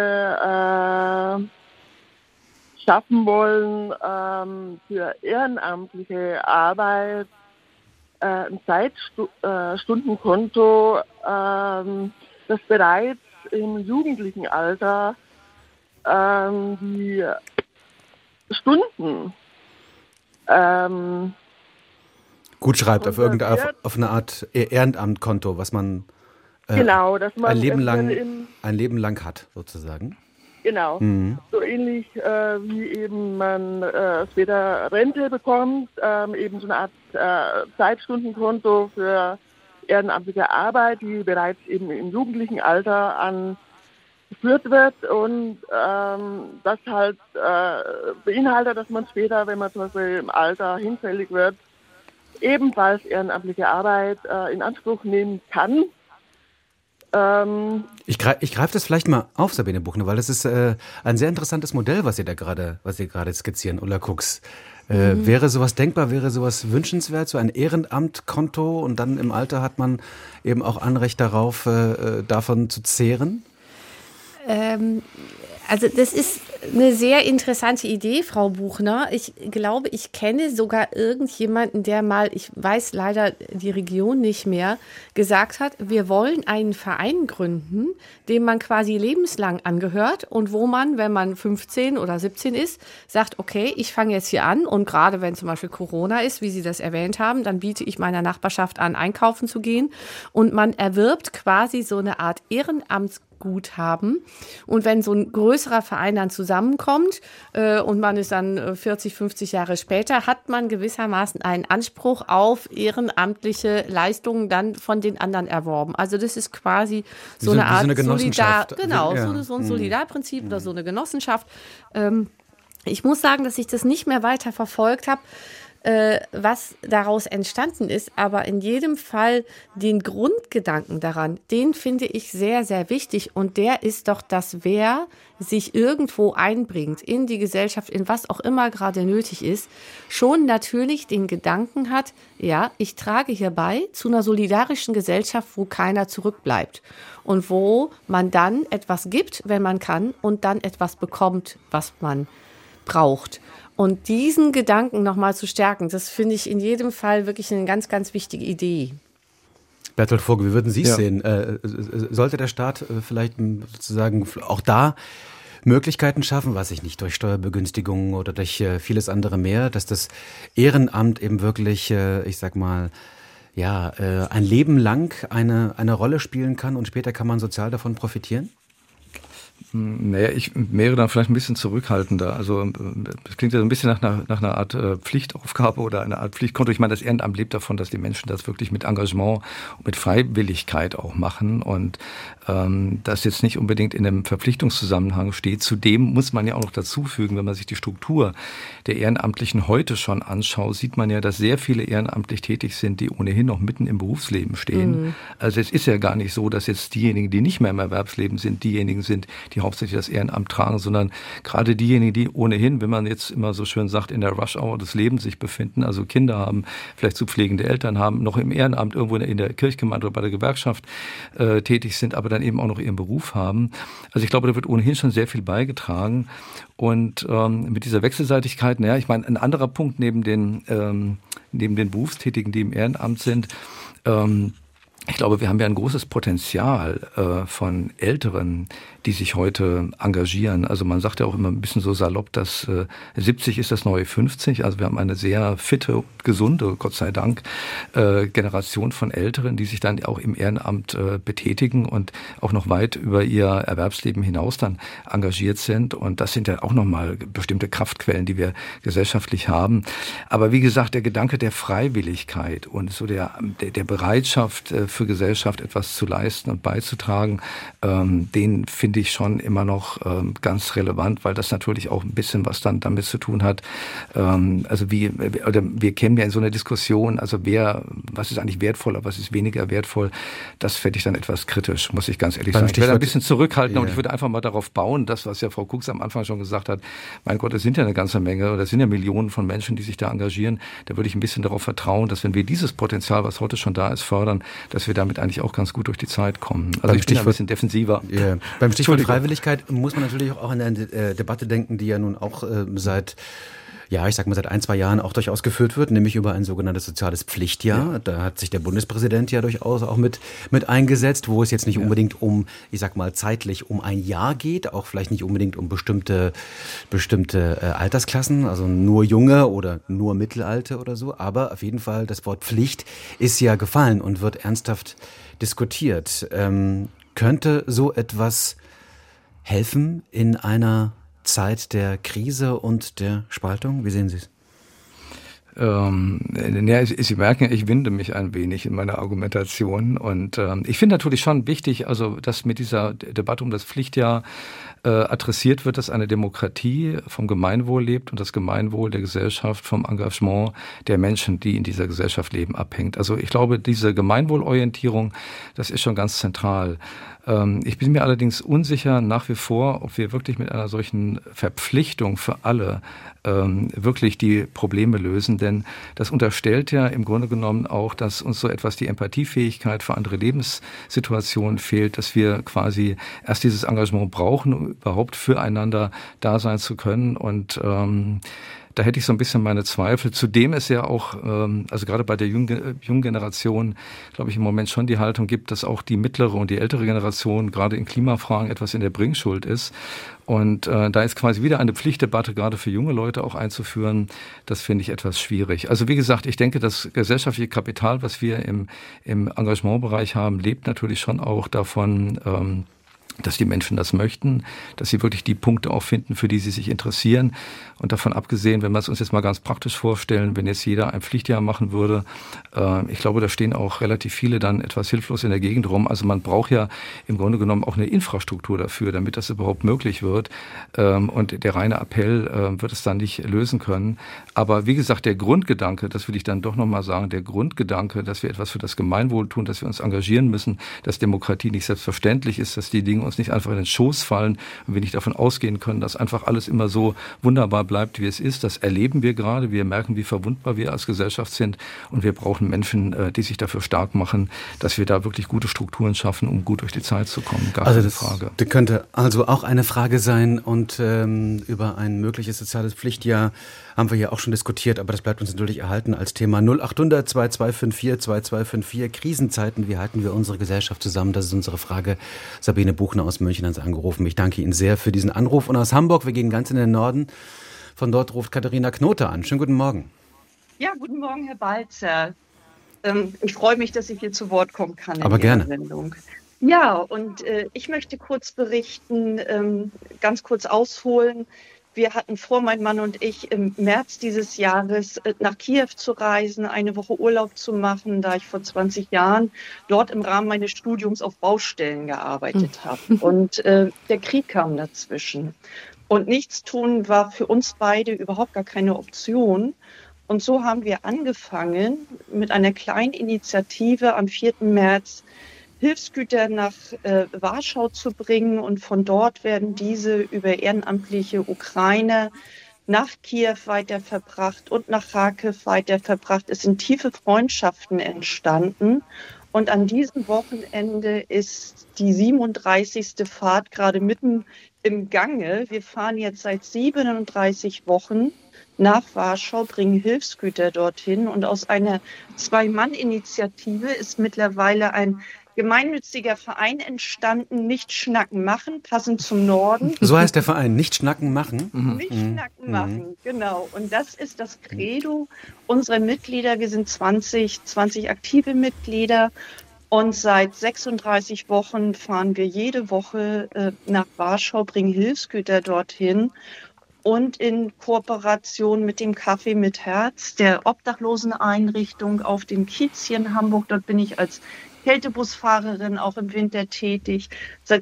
schaffen wollen für ehrenamtliche Arbeit, ein Zeitstundenkonto, das bereits im jugendlichen Alter die Stunden gut schreibt auf eine Art Ehrenamtkonto, was man, genau, dass man ein Leben lang hat, sozusagen. Genau, so ähnlich wie eben man später Rente bekommt, eben so eine Art Zeitstundenkonto für ehrenamtliche Arbeit, die bereits eben im jugendlichen Alter angeführt wird und das halt beinhaltet, dass man später, wenn man zum Beispiel im Alter hinfällig wird, ebenfalls ehrenamtliche Arbeit in Anspruch nehmen kann. Ich greife das vielleicht mal auf, Sabine Buchner, weil das ist ein sehr interessantes Modell, was Sie gerade skizzieren, Ulla Kux. Wäre sowas denkbar, wäre sowas wünschenswert, so ein Ehrenamtkonto und dann im Alter hat man eben auch Anrecht darauf, davon zu zehren? Also das ist eine sehr interessante Idee, Frau Buchner. Ich glaube, ich kenne sogar irgendjemanden, der mal, ich weiß leider die Region nicht mehr, gesagt hat, wir wollen einen Verein gründen, dem man quasi lebenslang angehört und wo man, wenn man 15 oder 17 ist, sagt, okay, ich fange jetzt hier an und gerade wenn zum Beispiel Corona ist, wie Sie das erwähnt haben, dann biete ich meiner Nachbarschaft an, einkaufen zu gehen und man erwirbt quasi so eine Art Ehrenamtsguthaben. Und wenn so ein größerer Verein dann zusammenkommt und man ist dann 40, 50 Jahre später, hat man gewissermaßen einen Anspruch auf ehrenamtliche Leistungen dann von den anderen erworben. Also das ist quasi so eine Art so ein Solidarprinzip oder so eine Genossenschaft. Ich muss sagen, dass ich das nicht mehr weiter verfolgt habe, was daraus entstanden ist, aber in jedem Fall den Grundgedanken daran, den finde ich sehr, sehr wichtig und der ist doch, dass wer sich irgendwo einbringt in die Gesellschaft, in was auch immer gerade nötig ist, schon natürlich den Gedanken hat, ja, ich trage hier bei zu einer solidarischen Gesellschaft, wo keiner zurückbleibt und wo man dann etwas gibt, wenn man kann und dann etwas bekommt, was man braucht. Und diesen Gedanken nochmal zu stärken, das finde ich in jedem Fall wirklich eine ganz, ganz wichtige Idee. Bertolt Vogel, wie würden Sie es sehen? Sollte der Staat vielleicht sozusagen auch da Möglichkeiten schaffen, weiß ich nicht, durch Steuerbegünstigungen oder durch vieles andere mehr, dass das Ehrenamt eben wirklich, ich sag mal, ja, ein Leben lang eine Rolle spielen kann und später kann man sozial davon profitieren? Naja, ich wäre da vielleicht ein bisschen zurückhaltender. Also das klingt ja so ein bisschen nach einer Art Pflichtaufgabe oder einer Art Pflichtkonto. Ich meine, das Ehrenamt lebt davon, dass die Menschen das wirklich mit Engagement und mit Freiwilligkeit auch machen und das jetzt nicht unbedingt in einem Verpflichtungszusammenhang steht. Zudem muss man ja auch noch dazu fügen, wenn man sich die Struktur der Ehrenamtlichen heute schon anschaut, sieht man ja, dass sehr viele ehrenamtlich tätig sind, die ohnehin noch mitten im Berufsleben stehen. Also es ist ja gar nicht so, dass jetzt diejenigen, die nicht mehr im Erwerbsleben sind, diejenigen sind, die hauptsächlich das Ehrenamt tragen, sondern gerade diejenigen, die ohnehin, wenn man jetzt immer so schön sagt, in der Rush-Hour des Lebens sich befinden, also Kinder haben, vielleicht zu pflegende Eltern haben, noch im Ehrenamt irgendwo in der Kirchgemeinde oder bei der Gewerkschaft tätig sind, aber dann eben auch noch ihren Beruf haben. Also ich glaube, da wird ohnehin schon sehr viel beigetragen. Und mit dieser Wechselseitigkeit, naja, ich meine, ein anderer Punkt neben den Berufstätigen, die im Ehrenamt sind, ich glaube, wir haben ja ein großes Potenzial von Älteren, die sich heute engagieren. Also man sagt ja auch immer ein bisschen so salopp, dass 70 ist das neue 50. Also wir haben eine sehr fitte, gesunde, Gott sei Dank, Generation von Älteren, die sich dann auch im Ehrenamt betätigen und auch noch weit über ihr Erwerbsleben hinaus dann engagiert sind. Und das sind ja auch nochmal bestimmte Kraftquellen, die wir gesellschaftlich haben. Aber wie gesagt, der Gedanke der Freiwilligkeit und so der Bereitschaft für Gesellschaft etwas zu leisten und beizutragen, den finde ich schon immer noch ganz relevant, weil das natürlich auch ein bisschen was dann damit zu tun hat. Also wir kämen ja in so eine Diskussion, also was ist eigentlich wertvoller, was ist weniger wertvoll, das fände ich dann etwas kritisch, muss ich ganz ehrlich sagen. Ich werde ein bisschen zurückhalten und ich würde einfach mal darauf bauen, das, was ja Frau Kux am Anfang schon gesagt hat, mein Gott, es sind ja eine ganze Menge oder es sind ja Millionen von Menschen, die sich da engagieren. Da würde ich ein bisschen darauf vertrauen, dass wenn wir dieses Potenzial, was heute schon da ist, fördern, dass wir damit eigentlich auch ganz gut durch die Zeit kommen. Also ich bin ein bisschen defensiver. Yeah. Beim Stichwort Freiwilligkeit muss man natürlich auch an eine Debatte denken, die ja nun auch seit 1-2 Jahren auch durchaus geführt wird, nämlich über ein sogenanntes soziales Pflichtjahr. Ja. Da hat sich der Bundespräsident ja durchaus auch mit eingesetzt, wo es jetzt nicht unbedingt zeitlich um ein Jahr geht, auch vielleicht nicht unbedingt um bestimmte Altersklassen, also nur Junge oder nur Mittelalte oder so, aber auf jeden Fall das Wort Pflicht ist ja gefallen und wird ernsthaft diskutiert. Könnte so etwas helfen in einer Zeit der Krise und der Spaltung? Wie sehen Sie es? Sie merken, ich winde mich ein wenig in meiner Argumentation und ich finde natürlich schon wichtig, also dass mit dieser Debatte um das Pflichtjahr adressiert wird, dass eine Demokratie vom Gemeinwohl lebt und das Gemeinwohl der Gesellschaft vom Engagement der Menschen, die in dieser Gesellschaft leben, abhängt. Also ich glaube, diese Gemeinwohlorientierung, das ist schon ganz zentral. Ich bin mir allerdings unsicher nach wie vor, ob wir wirklich mit einer solchen Verpflichtung für alle wirklich die Probleme lösen, denn das unterstellt ja im Grunde genommen auch, dass uns so etwas die Empathiefähigkeit für andere Lebenssituationen fehlt, dass wir quasi erst dieses Engagement brauchen, um überhaupt füreinander da sein zu können und da hätte ich so ein bisschen meine Zweifel. Zudem ist ja auch, also gerade bei der jungen Generation, glaube ich, im Moment schon die Haltung gibt, dass auch die mittlere und die ältere Generation gerade in Klimafragen etwas in der Bringschuld ist. Und da ist quasi wieder eine Pflichtdebatte gerade für junge Leute auch einzuführen. Das finde ich etwas schwierig. Also wie gesagt, ich denke, das gesellschaftliche Kapital, was wir im Engagementbereich haben, lebt natürlich schon auch davon, dass die Menschen das möchten, dass sie wirklich die Punkte auch finden, für die sie sich interessieren. Und davon abgesehen, wenn wir es uns jetzt mal ganz praktisch vorstellen, wenn jetzt jeder ein Pflichtjahr machen würde, ich glaube, da stehen auch relativ viele dann etwas hilflos in der Gegend rum. Also man braucht ja im Grunde genommen auch eine Infrastruktur dafür, damit das überhaupt möglich wird. Und der reine Appell wird es dann nicht lösen können. Aber wie gesagt, der Grundgedanke, das will ich dann doch nochmal sagen, der Grundgedanke, dass wir etwas für das Gemeinwohl tun, dass wir uns engagieren müssen, dass Demokratie nicht selbstverständlich ist, dass die Dinge uns nicht einfach in den Schoß fallen und wir nicht davon ausgehen können, dass einfach alles immer so wunderbar bleibt, wie es ist. Das erleben wir gerade. Wir merken, wie verwundbar wir als Gesellschaft sind und wir brauchen Menschen, die sich dafür stark machen, dass wir da wirklich gute Strukturen schaffen, um gut durch die Zeit zu kommen. Gar keine Frage. Das könnte also auch eine Frage sein und über ein mögliches soziales Pflichtjahr haben wir hier auch schon diskutiert, aber das bleibt uns natürlich erhalten als Thema 0800 2254 2254 Krisenzeiten. Wie halten wir unsere Gesellschaft zusammen? Das ist unsere Frage. Sabine Buchner aus München hat uns angerufen. Ich danke Ihnen sehr für diesen Anruf. Und aus Hamburg, wir gehen ganz in den Norden. Von dort ruft Katharina Knote an. Schönen guten Morgen. Ja, guten Morgen, Herr Balzer. Ich freue mich, dass ich hier zu Wort kommen kann in Ihrer Sendung. Ja, und ich möchte kurz berichten, ganz kurz ausholen. Wir hatten vor, mein Mann und ich, im März dieses Jahres nach Kiew zu reisen, eine Woche Urlaub zu machen, da ich vor 20 Jahren dort im Rahmen meines Studiums auf Baustellen gearbeitet habe. Und der Krieg kam dazwischen. Und nichts tun war für uns beide überhaupt gar keine Option. Und so haben wir angefangen mit einer kleinen Initiative am 4. März Hilfsgüter nach Warschau zu bringen und von dort werden diese über ehrenamtliche Ukrainer nach Kiew weiterverbracht und nach Kharkiv weiterverbracht. Es sind tiefe Freundschaften entstanden und an diesem Wochenende ist die 37. Fahrt gerade mitten im Gange. Wir fahren jetzt seit 37 Wochen nach Warschau, bringen Hilfsgüter dorthin. Und aus einer Zwei-Mann-Initiative ist mittlerweile ein gemeinnütziger Verein entstanden, Nicht Schnacken machen, passend zum Norden. So heißt der Verein, Nicht Schnacken machen. Nicht Schnacken machen, genau. Und das ist das Credo unserer Mitglieder. Wir sind 20 aktive Mitglieder. Und seit 36 Wochen fahren wir jede Woche nach Warschau, bringen Hilfsgüter dorthin. Und in Kooperation mit dem Café mit Herz, der Obdachloseneinrichtung auf dem Kiez hier in Hamburg, dort bin ich als Kältebusfahrerin auch im Winter tätig. Seit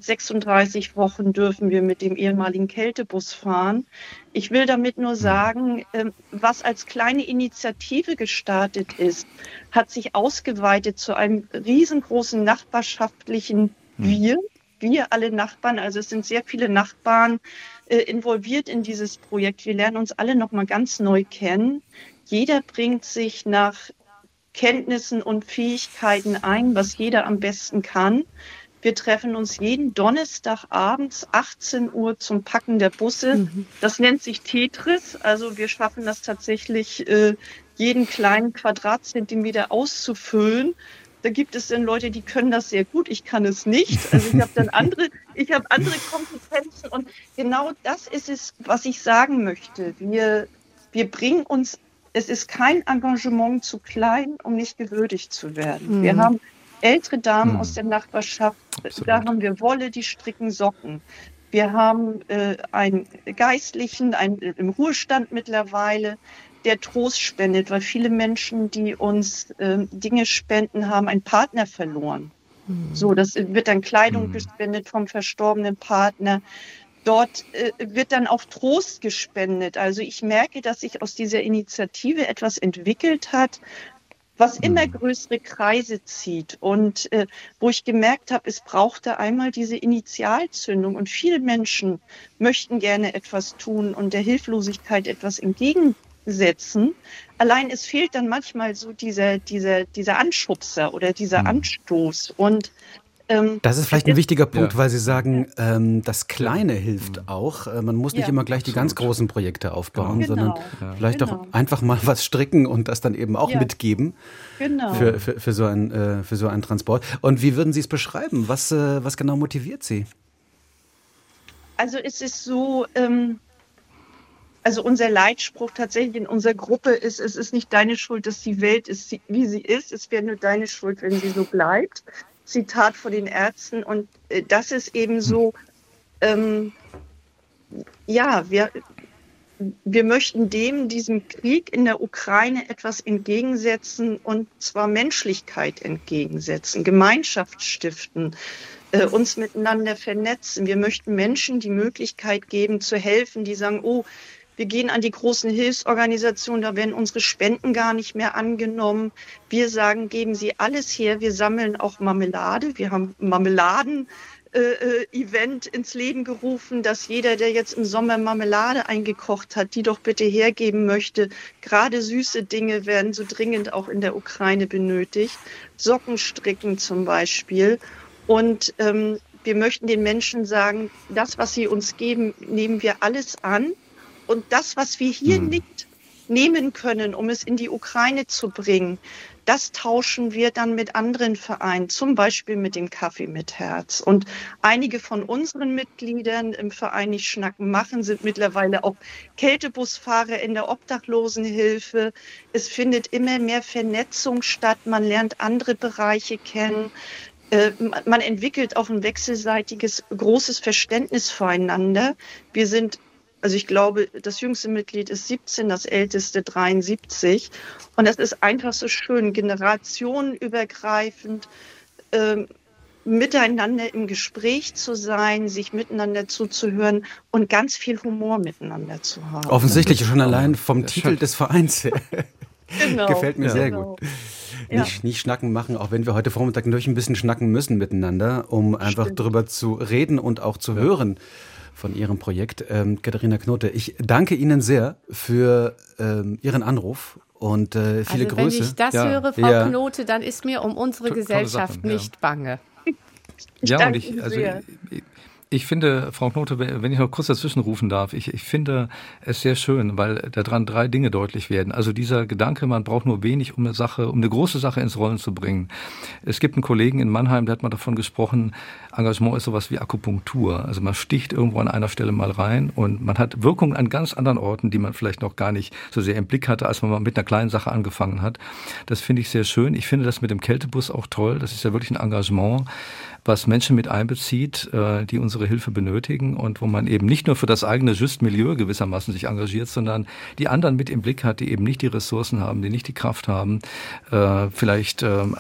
36 Wochen dürfen wir mit dem ehemaligen Kältebus fahren. Ich will damit nur sagen, was als kleine Initiative gestartet ist, hat sich ausgeweitet zu einem riesengroßen nachbarschaftlichen Wir alle Nachbarn. Also es sind sehr viele Nachbarn involviert in dieses Projekt. Wir lernen uns alle noch mal ganz neu kennen. Jeder bringt sich nach Kenntnissen und Fähigkeiten ein, was jeder am besten kann. Wir treffen uns jeden Donnerstag abends 18 Uhr zum Packen der Busse. Das nennt sich Tetris. Also wir schaffen das tatsächlich, jeden kleinen Quadratzentimeter auszufüllen. Da gibt es dann Leute, die können das sehr gut. Ich kann es nicht. Also ich habe dann andere Kompetenzen. Und genau das ist es, was ich sagen möchte. Wir bringen uns. Es ist kein Engagement zu klein, um nicht gewürdigt zu werden. Wir haben ältere Damen aus der Nachbarschaft, absolut. Da haben wir Wolle, die stricken Socken. Wir haben einen Geistlichen, im Ruhestand mittlerweile, der Trost spendet, weil viele Menschen, die uns Dinge spenden, haben einen Partner verloren. So, das wird dann Kleidung gespendet vom verstorbenen Partner. Dort wird dann auch Trost gespendet. Also ich merke, dass sich aus dieser Initiative etwas entwickelt hat, was immer größere Kreise zieht. Und wo ich gemerkt habe, es brauchte einmal diese Initialzündung. Und viele Menschen möchten gerne etwas tun und der Hilflosigkeit etwas entgegensetzen. Allein es fehlt dann manchmal so dieser Anschubser oder dieser Anstoß. Und das ist vielleicht ein wichtiger Punkt, weil Sie sagen, das Kleine hilft auch. Man muss nicht immer gleich die ganz großen Projekte aufbauen, sondern vielleicht auch einfach mal was stricken und das dann eben auch mitgeben für so einen Transport. Und wie würden Sie es beschreiben? Was genau motiviert Sie? Also es ist so, also unser Leitspruch tatsächlich in unserer Gruppe ist, es ist nicht deine Schuld, dass die Welt ist, wie sie ist. Es wäre nur deine Schuld, wenn sie so bleibt. Zitat von den Ärzten. Und das ist eben so, wir möchten diesem Krieg in der Ukraine etwas entgegensetzen, und zwar Menschlichkeit entgegensetzen, Gemeinschaft stiften, uns miteinander vernetzen. Wir möchten Menschen die Möglichkeit geben, zu helfen, die sagen, oh, wir gehen an die großen Hilfsorganisationen, da werden unsere Spenden gar nicht mehr angenommen. Wir sagen, geben Sie alles her. Wir sammeln auch Marmelade. Wir haben Marmeladen-Event ins Leben gerufen, dass jeder, der jetzt im Sommer Marmelade eingekocht hat, die doch bitte hergeben möchte. Gerade süße Dinge werden so dringend auch in der Ukraine benötigt. Socken stricken zum Beispiel. Und wir möchten den Menschen sagen, das, was sie uns geben, nehmen wir alles an. Und das, was wir hier nicht nehmen können, um es in die Ukraine zu bringen, das tauschen wir dann mit anderen Vereinen, zum Beispiel mit dem Café mit Herz. Und einige von unseren Mitgliedern im Verein Nicht Schnacken machen sind mittlerweile auch Kältebusfahrer in der Obdachlosenhilfe. Es findet immer mehr Vernetzung statt. Man lernt andere Bereiche kennen. Man entwickelt auch ein wechselseitiges, großes Verständnis füreinander. Wir sind, also ich glaube, das jüngste Mitglied ist 17, das älteste 73. Und das ist einfach so schön, generationenübergreifend miteinander im Gespräch zu sein, sich miteinander zuzuhören und ganz viel Humor miteinander zu haben. Offensichtlich schon allein vom Titel des Vereins her. Genau, gefällt mir sehr gut. Nicht schnacken machen, auch wenn wir heute Vormittag natürlich ein bisschen schnacken müssen miteinander, um einfach drüber zu reden und auch zu hören von Ihrem Projekt. Katharina Knote, ich danke Ihnen sehr für Ihren Anruf und viele Grüße. Wenn ich das höre, Frau Knote, dann ist mir um unsere Gesellschaft nicht bange. Ich Ich finde, Frau Knote, wenn ich noch kurz dazwischen rufen darf, ich finde es sehr schön, weil daran 3 Dinge deutlich werden. Also dieser Gedanke, man braucht nur wenig, um eine große Sache ins Rollen zu bringen. Es gibt einen Kollegen in Mannheim, der hat mal davon gesprochen, Engagement ist sowas wie Akupunktur. Also man sticht irgendwo an einer Stelle mal rein und man hat Wirkungen an ganz anderen Orten, die man vielleicht noch gar nicht so sehr im Blick hatte, als man mal mit einer kleinen Sache angefangen hat. Das finde ich sehr schön. Ich finde das mit dem Kältebus auch toll. Das ist ja wirklich ein Engagement, was Menschen mit einbezieht, die unsere Hilfe benötigen und wo man eben nicht nur für das eigene Just Milieu gewissermaßen sich engagiert, sondern die anderen mit im Blick hat, die eben nicht die Ressourcen haben, die nicht die Kraft haben, vielleicht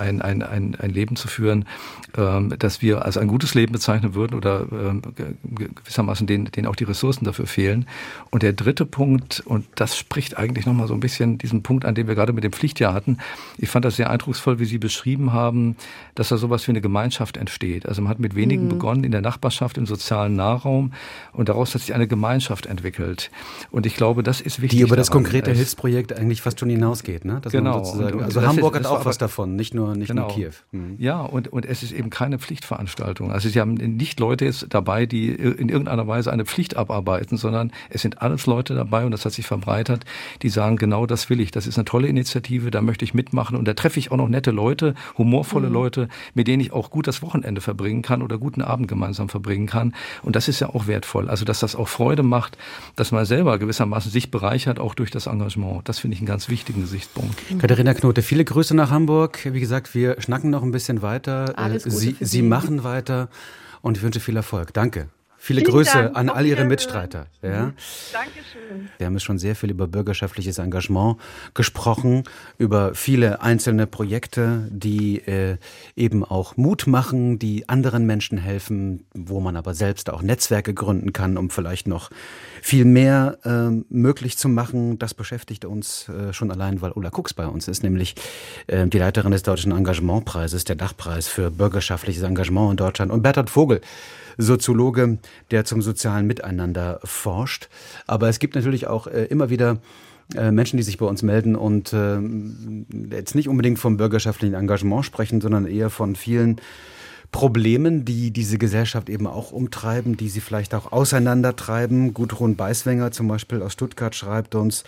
ein Leben zu führen, das wir als ein gutes Leben bezeichnen würden oder gewissermaßen denen auch die Ressourcen dafür fehlen. Und der dritte Punkt, und das spricht eigentlich nochmal so ein bisschen diesen Punkt, an dem wir gerade mit dem Pflichtjahr hatten. Ich fand das sehr eindrucksvoll, wie Sie beschrieben haben, dass da sowas wie eine Gemeinschaft entsteht. Also man hat mit wenigen begonnen, in der Nachbarschaft, im sozialen Nahraum, und daraus hat sich eine Gemeinschaft entwickelt. Und ich glaube, das ist wichtig. Die über das konkrete Hilfsprojekt eigentlich fast schon hinausgeht, ne? Dass genau. Und also Hamburg hat auch was davon, nicht nur Kiew. Ja, und es ist eben keine Pflichtveranstaltung. Also Sie haben nicht Leute jetzt dabei, die in irgendeiner Weise eine Pflicht abarbeiten, sondern es sind alles Leute dabei, und das hat sich verbreitert, die sagen, genau das will ich. Das ist eine tolle Initiative, da möchte ich mitmachen, und da treffe ich auch noch nette Leute, humorvolle Leute, mit denen ich auch gut das Wochenende verbringen kann oder guten Abend gemeinsam verbringen kann. Und das ist ja auch wertvoll. Also, dass das auch Freude macht, dass man selber gewissermaßen sich bereichert, auch durch das Engagement. Das finde ich einen ganz wichtigen Gesichtspunkt. Katharina Knote, viele Grüße nach Hamburg. Wie gesagt, wir schnacken noch ein bisschen weiter. Sie machen weiter, und ich wünsche viel Erfolg. Danke. Viele Grüße Dank. an all Ihre Mitstreiter. Ja. Dankeschön. Wir haben jetzt schon sehr viel über bürgerschaftliches Engagement gesprochen, über viele einzelne Projekte, die eben auch Mut machen, die anderen Menschen helfen, wo man aber selbst auch Netzwerke gründen kann, um vielleicht noch viel mehr möglich zu machen. Das beschäftigt uns schon allein, weil Ulla Kux bei uns ist, nämlich die Leiterin des Deutschen Engagementpreises, der Dachpreis für bürgerschaftliches Engagement in Deutschland, und Bertolt Vogel, Soziologe, der zum sozialen Miteinander forscht. Aber es gibt natürlich auch immer wieder Menschen, die sich bei uns melden und jetzt nicht unbedingt vom bürgerschaftlichen Engagement sprechen, sondern eher von vielen Problemen, die diese Gesellschaft eben auch umtreiben, die sie vielleicht auch auseinandertreiben. Gudrun Beiswenger zum Beispiel aus Stuttgart schreibt uns,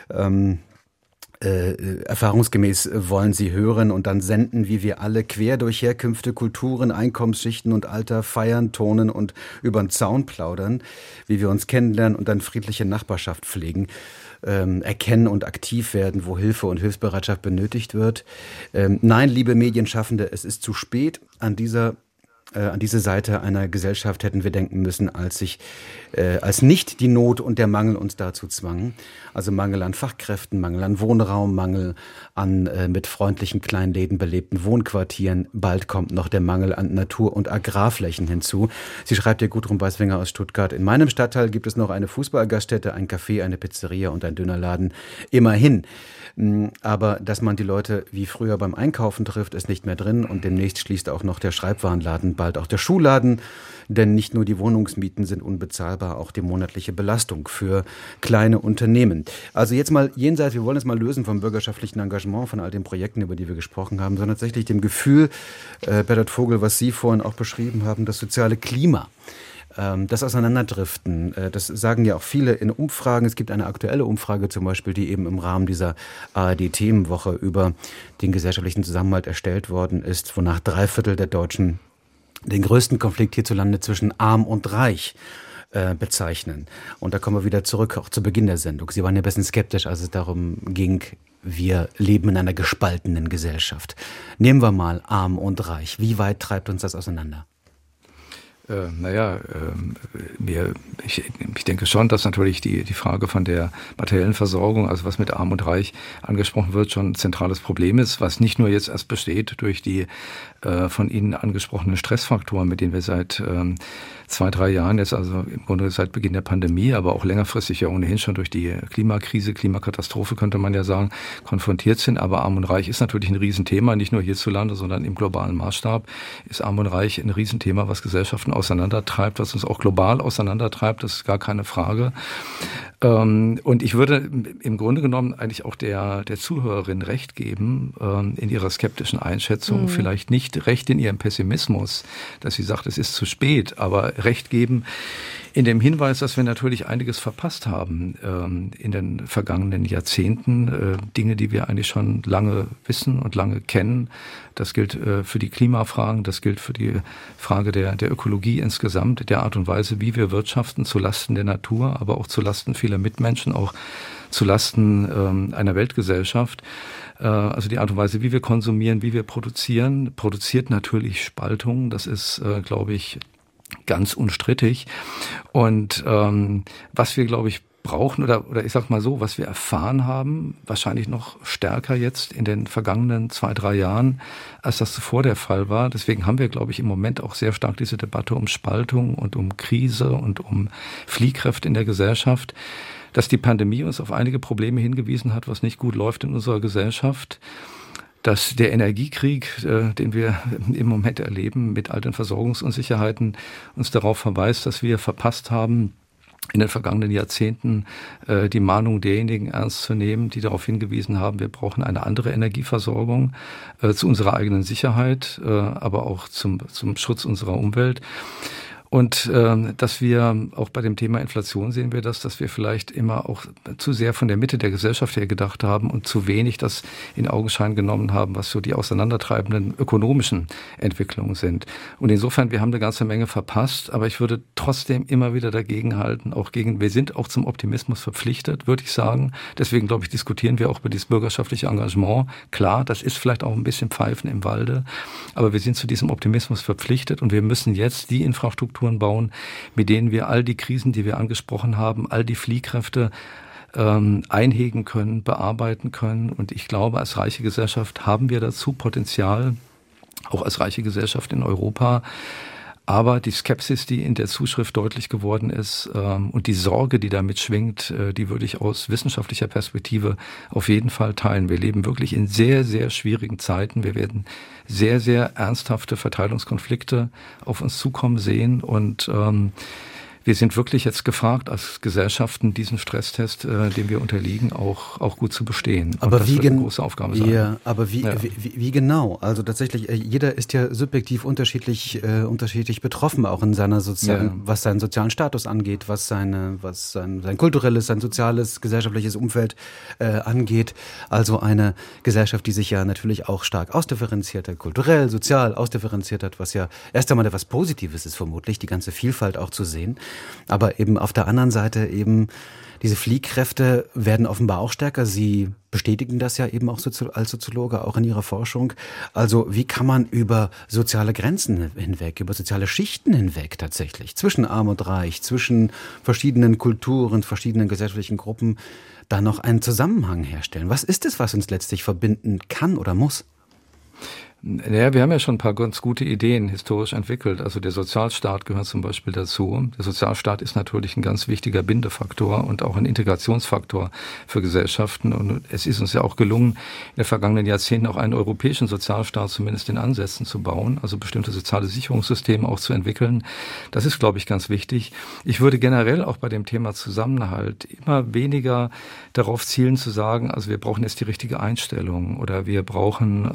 erfahrungsgemäß wollen sie hören und dann senden, wie wir alle quer durch Herkünfte, Kulturen, Einkommensschichten und Alter feiern, tonen und über den Zaun plaudern, wie wir uns kennenlernen und dann friedliche Nachbarschaft pflegen, erkennen und aktiv werden, wo Hilfe und Hilfsbereitschaft benötigt wird. Nein, liebe Medienschaffende, es ist zu spät. An diese Seite einer Gesellschaft hätten wir denken müssen, als nicht die Not und der Mangel uns dazu zwangen. Also Mangel an Fachkräften, Mangel an Wohnraum, Mangel an mit freundlichen Kleinläden belebten Wohnquartieren. Bald kommt noch der Mangel an Natur- und Agrarflächen hinzu. Sie schreibt ja Gudrun Beiswenger aus Stuttgart: In meinem Stadtteil gibt es noch eine Fußballgaststätte, ein Café, eine Pizzeria und ein Dönerladen. Immerhin. Aber dass man die Leute wie früher beim Einkaufen trifft, ist nicht mehr drin, und demnächst schließt auch noch der Schreibwarenladen, bald auch der Schuhladen, denn nicht nur die Wohnungsmieten sind unbezahlbar, auch die monatliche Belastung für kleine Unternehmen. Also jetzt mal jenseits, wir wollen es mal lösen vom bürgerschaftlichen Engagement, von all den Projekten, über die wir gesprochen haben, sondern tatsächlich dem Gefühl, Bertolt Vogel, was Sie vorhin auch beschrieben haben, das soziale Klima. Das Auseinanderdriften, das sagen ja auch viele in Umfragen. Es gibt eine aktuelle Umfrage zum Beispiel, die eben im Rahmen dieser ARD-Themenwoche über den gesellschaftlichen Zusammenhalt erstellt worden ist, wonach 3/4 der Deutschen den größten Konflikt hierzulande zwischen Arm und Reich bezeichnen. Und da kommen wir wieder zurück, auch zu Beginn der Sendung. Sie waren ja ein bisschen skeptisch, als es darum ging, wir leben in einer gespaltenen Gesellschaft. Nehmen wir mal Arm und Reich. Wie weit treibt uns das auseinander? Ich denke schon, dass natürlich die Frage von der materiellen Versorgung, also was mit Arm und Reich angesprochen wird, schon ein zentrales Problem ist, was nicht nur jetzt erst besteht durch die von Ihnen angesprochenen Stressfaktoren, mit denen wir seit 2-3 Jahren jetzt, also im Grunde seit Beginn der Pandemie, aber auch längerfristig ja ohnehin schon durch die Klimakrise, Klimakatastrophe könnte man ja sagen, konfrontiert sind. Aber Arm und Reich ist natürlich ein Riesenthema, nicht nur hierzulande, sondern im globalen Maßstab ist Arm und Reich ein Riesenthema, was Gesellschaften auseinandertreibt, was uns auch global auseinandertreibt, das ist gar keine Frage. Und ich würde im Grunde genommen eigentlich auch der Zuhörerin recht geben in ihrer skeptischen Einschätzung, vielleicht nicht recht in ihrem Pessimismus, dass sie sagt, es ist zu spät, aber recht geben in dem Hinweis, dass wir natürlich einiges verpasst haben in den vergangenen Jahrzehnten. Dinge, die wir eigentlich schon lange wissen und lange kennen. Das gilt für die Klimafragen, das gilt für die Frage der Ökologie insgesamt, der Art und Weise, wie wir wirtschaften, zulasten der Natur, aber auch zulasten vieler Mitmenschen, auch zulasten einer Weltgesellschaft. Also die Art und Weise, wie wir konsumieren, wie wir produzieren, produziert natürlich Spaltung. Das ist, glaube ich, ganz unstrittig. Und was wir, glaube ich, brauchen oder ich sag mal so, was wir erfahren haben, wahrscheinlich noch stärker jetzt in den vergangenen 2-3 Jahren, als das zuvor der Fall war. Deswegen haben wir, glaube ich, im Moment auch sehr stark diese Debatte um Spaltung und um Krise und um Fliehkräfte in der Gesellschaft, dass die Pandemie uns auf einige Probleme hingewiesen hat, was nicht gut läuft in unserer Gesellschaft. Dass der Energiekrieg, den wir im Moment erleben, mit all den Versorgungsunsicherheiten, uns darauf verweist, dass wir verpasst haben, in den vergangenen Jahrzehnten die Mahnung derjenigen ernst zu nehmen, die darauf hingewiesen haben, wir brauchen eine andere Energieversorgung zu unserer eigenen Sicherheit, aber auch zum Schutz unserer Umwelt. Und dass wir auch bei dem Thema Inflation sehen wir das, dass wir vielleicht immer auch zu sehr von der Mitte der Gesellschaft her gedacht haben und zu wenig das in Augenschein genommen haben, was so die auseinandertreibenden ökonomischen Entwicklungen sind. Und insofern, wir haben eine ganze Menge verpasst, aber ich würde trotzdem immer wieder dagegenhalten, wir sind auch zum Optimismus verpflichtet, würde ich sagen. Deswegen, glaube ich, diskutieren wir auch über dieses bürgerschaftliche Engagement. Klar, das ist vielleicht auch ein bisschen Pfeifen im Walde, aber wir sind zu diesem Optimismus verpflichtet und wir müssen jetzt die Infrastruktur bauen, mit denen wir all die Krisen, die wir angesprochen haben, all die Fliehkräfte einhegen können, bearbeiten können. Und ich glaube, als reiche Gesellschaft haben wir dazu Potenzial, auch als reiche Gesellschaft in Europa. Aber die Skepsis, die in der Zuschrift deutlich geworden ist und die Sorge, die damit schwingt, die würde ich aus wissenschaftlicher Perspektive auf jeden Fall teilen. Wir leben wirklich in sehr, sehr schwierigen Zeiten. Wir werden sehr, sehr ernsthafte Verteilungskonflikte auf uns zukommen sehen und wir sind wirklich jetzt gefragt, als Gesellschaften diesen Stresstest, dem wir unterliegen, auch gut zu bestehen. Aber das wird eine große Aufgabe sein. Ja, aber wie genau? Also tatsächlich, jeder ist ja subjektiv unterschiedlich betroffen, auch in seiner was seinen sozialen Status angeht, was sein kulturelles, sein soziales, gesellschaftliches Umfeld angeht. Also eine Gesellschaft, die sich ja natürlich auch stark ausdifferenziert hat, kulturell, sozial ausdifferenziert hat, was ja erst einmal etwas Positives ist vermutlich, die ganze Vielfalt auch zu sehen. Aber eben auf der anderen Seite eben diese Fliehkräfte werden offenbar auch stärker. Sie bestätigen das ja eben auch als Soziologe, auch in ihrer Forschung. Also wie kann man über soziale Grenzen hinweg, über soziale Schichten hinweg tatsächlich, zwischen Arm und Reich, zwischen verschiedenen Kulturen, verschiedenen gesellschaftlichen Gruppen, da noch einen Zusammenhang herstellen? Was ist es, was uns letztlich verbinden kann oder muss? Naja, wir haben ja schon ein paar ganz gute Ideen historisch entwickelt. Also der Sozialstaat gehört zum Beispiel dazu. Der Sozialstaat ist natürlich ein ganz wichtiger Bindefaktor und auch ein Integrationsfaktor für Gesellschaften. Und es ist uns ja auch gelungen, in den vergangenen Jahrzehnten auch einen europäischen Sozialstaat zumindest in Ansätzen zu bauen, also bestimmte soziale Sicherungssysteme auch zu entwickeln. Das ist, glaube ich, ganz wichtig. Ich würde generell auch bei dem Thema Zusammenhalt immer weniger darauf zielen zu sagen, also wir brauchen jetzt die richtige Einstellung oder wir brauchen,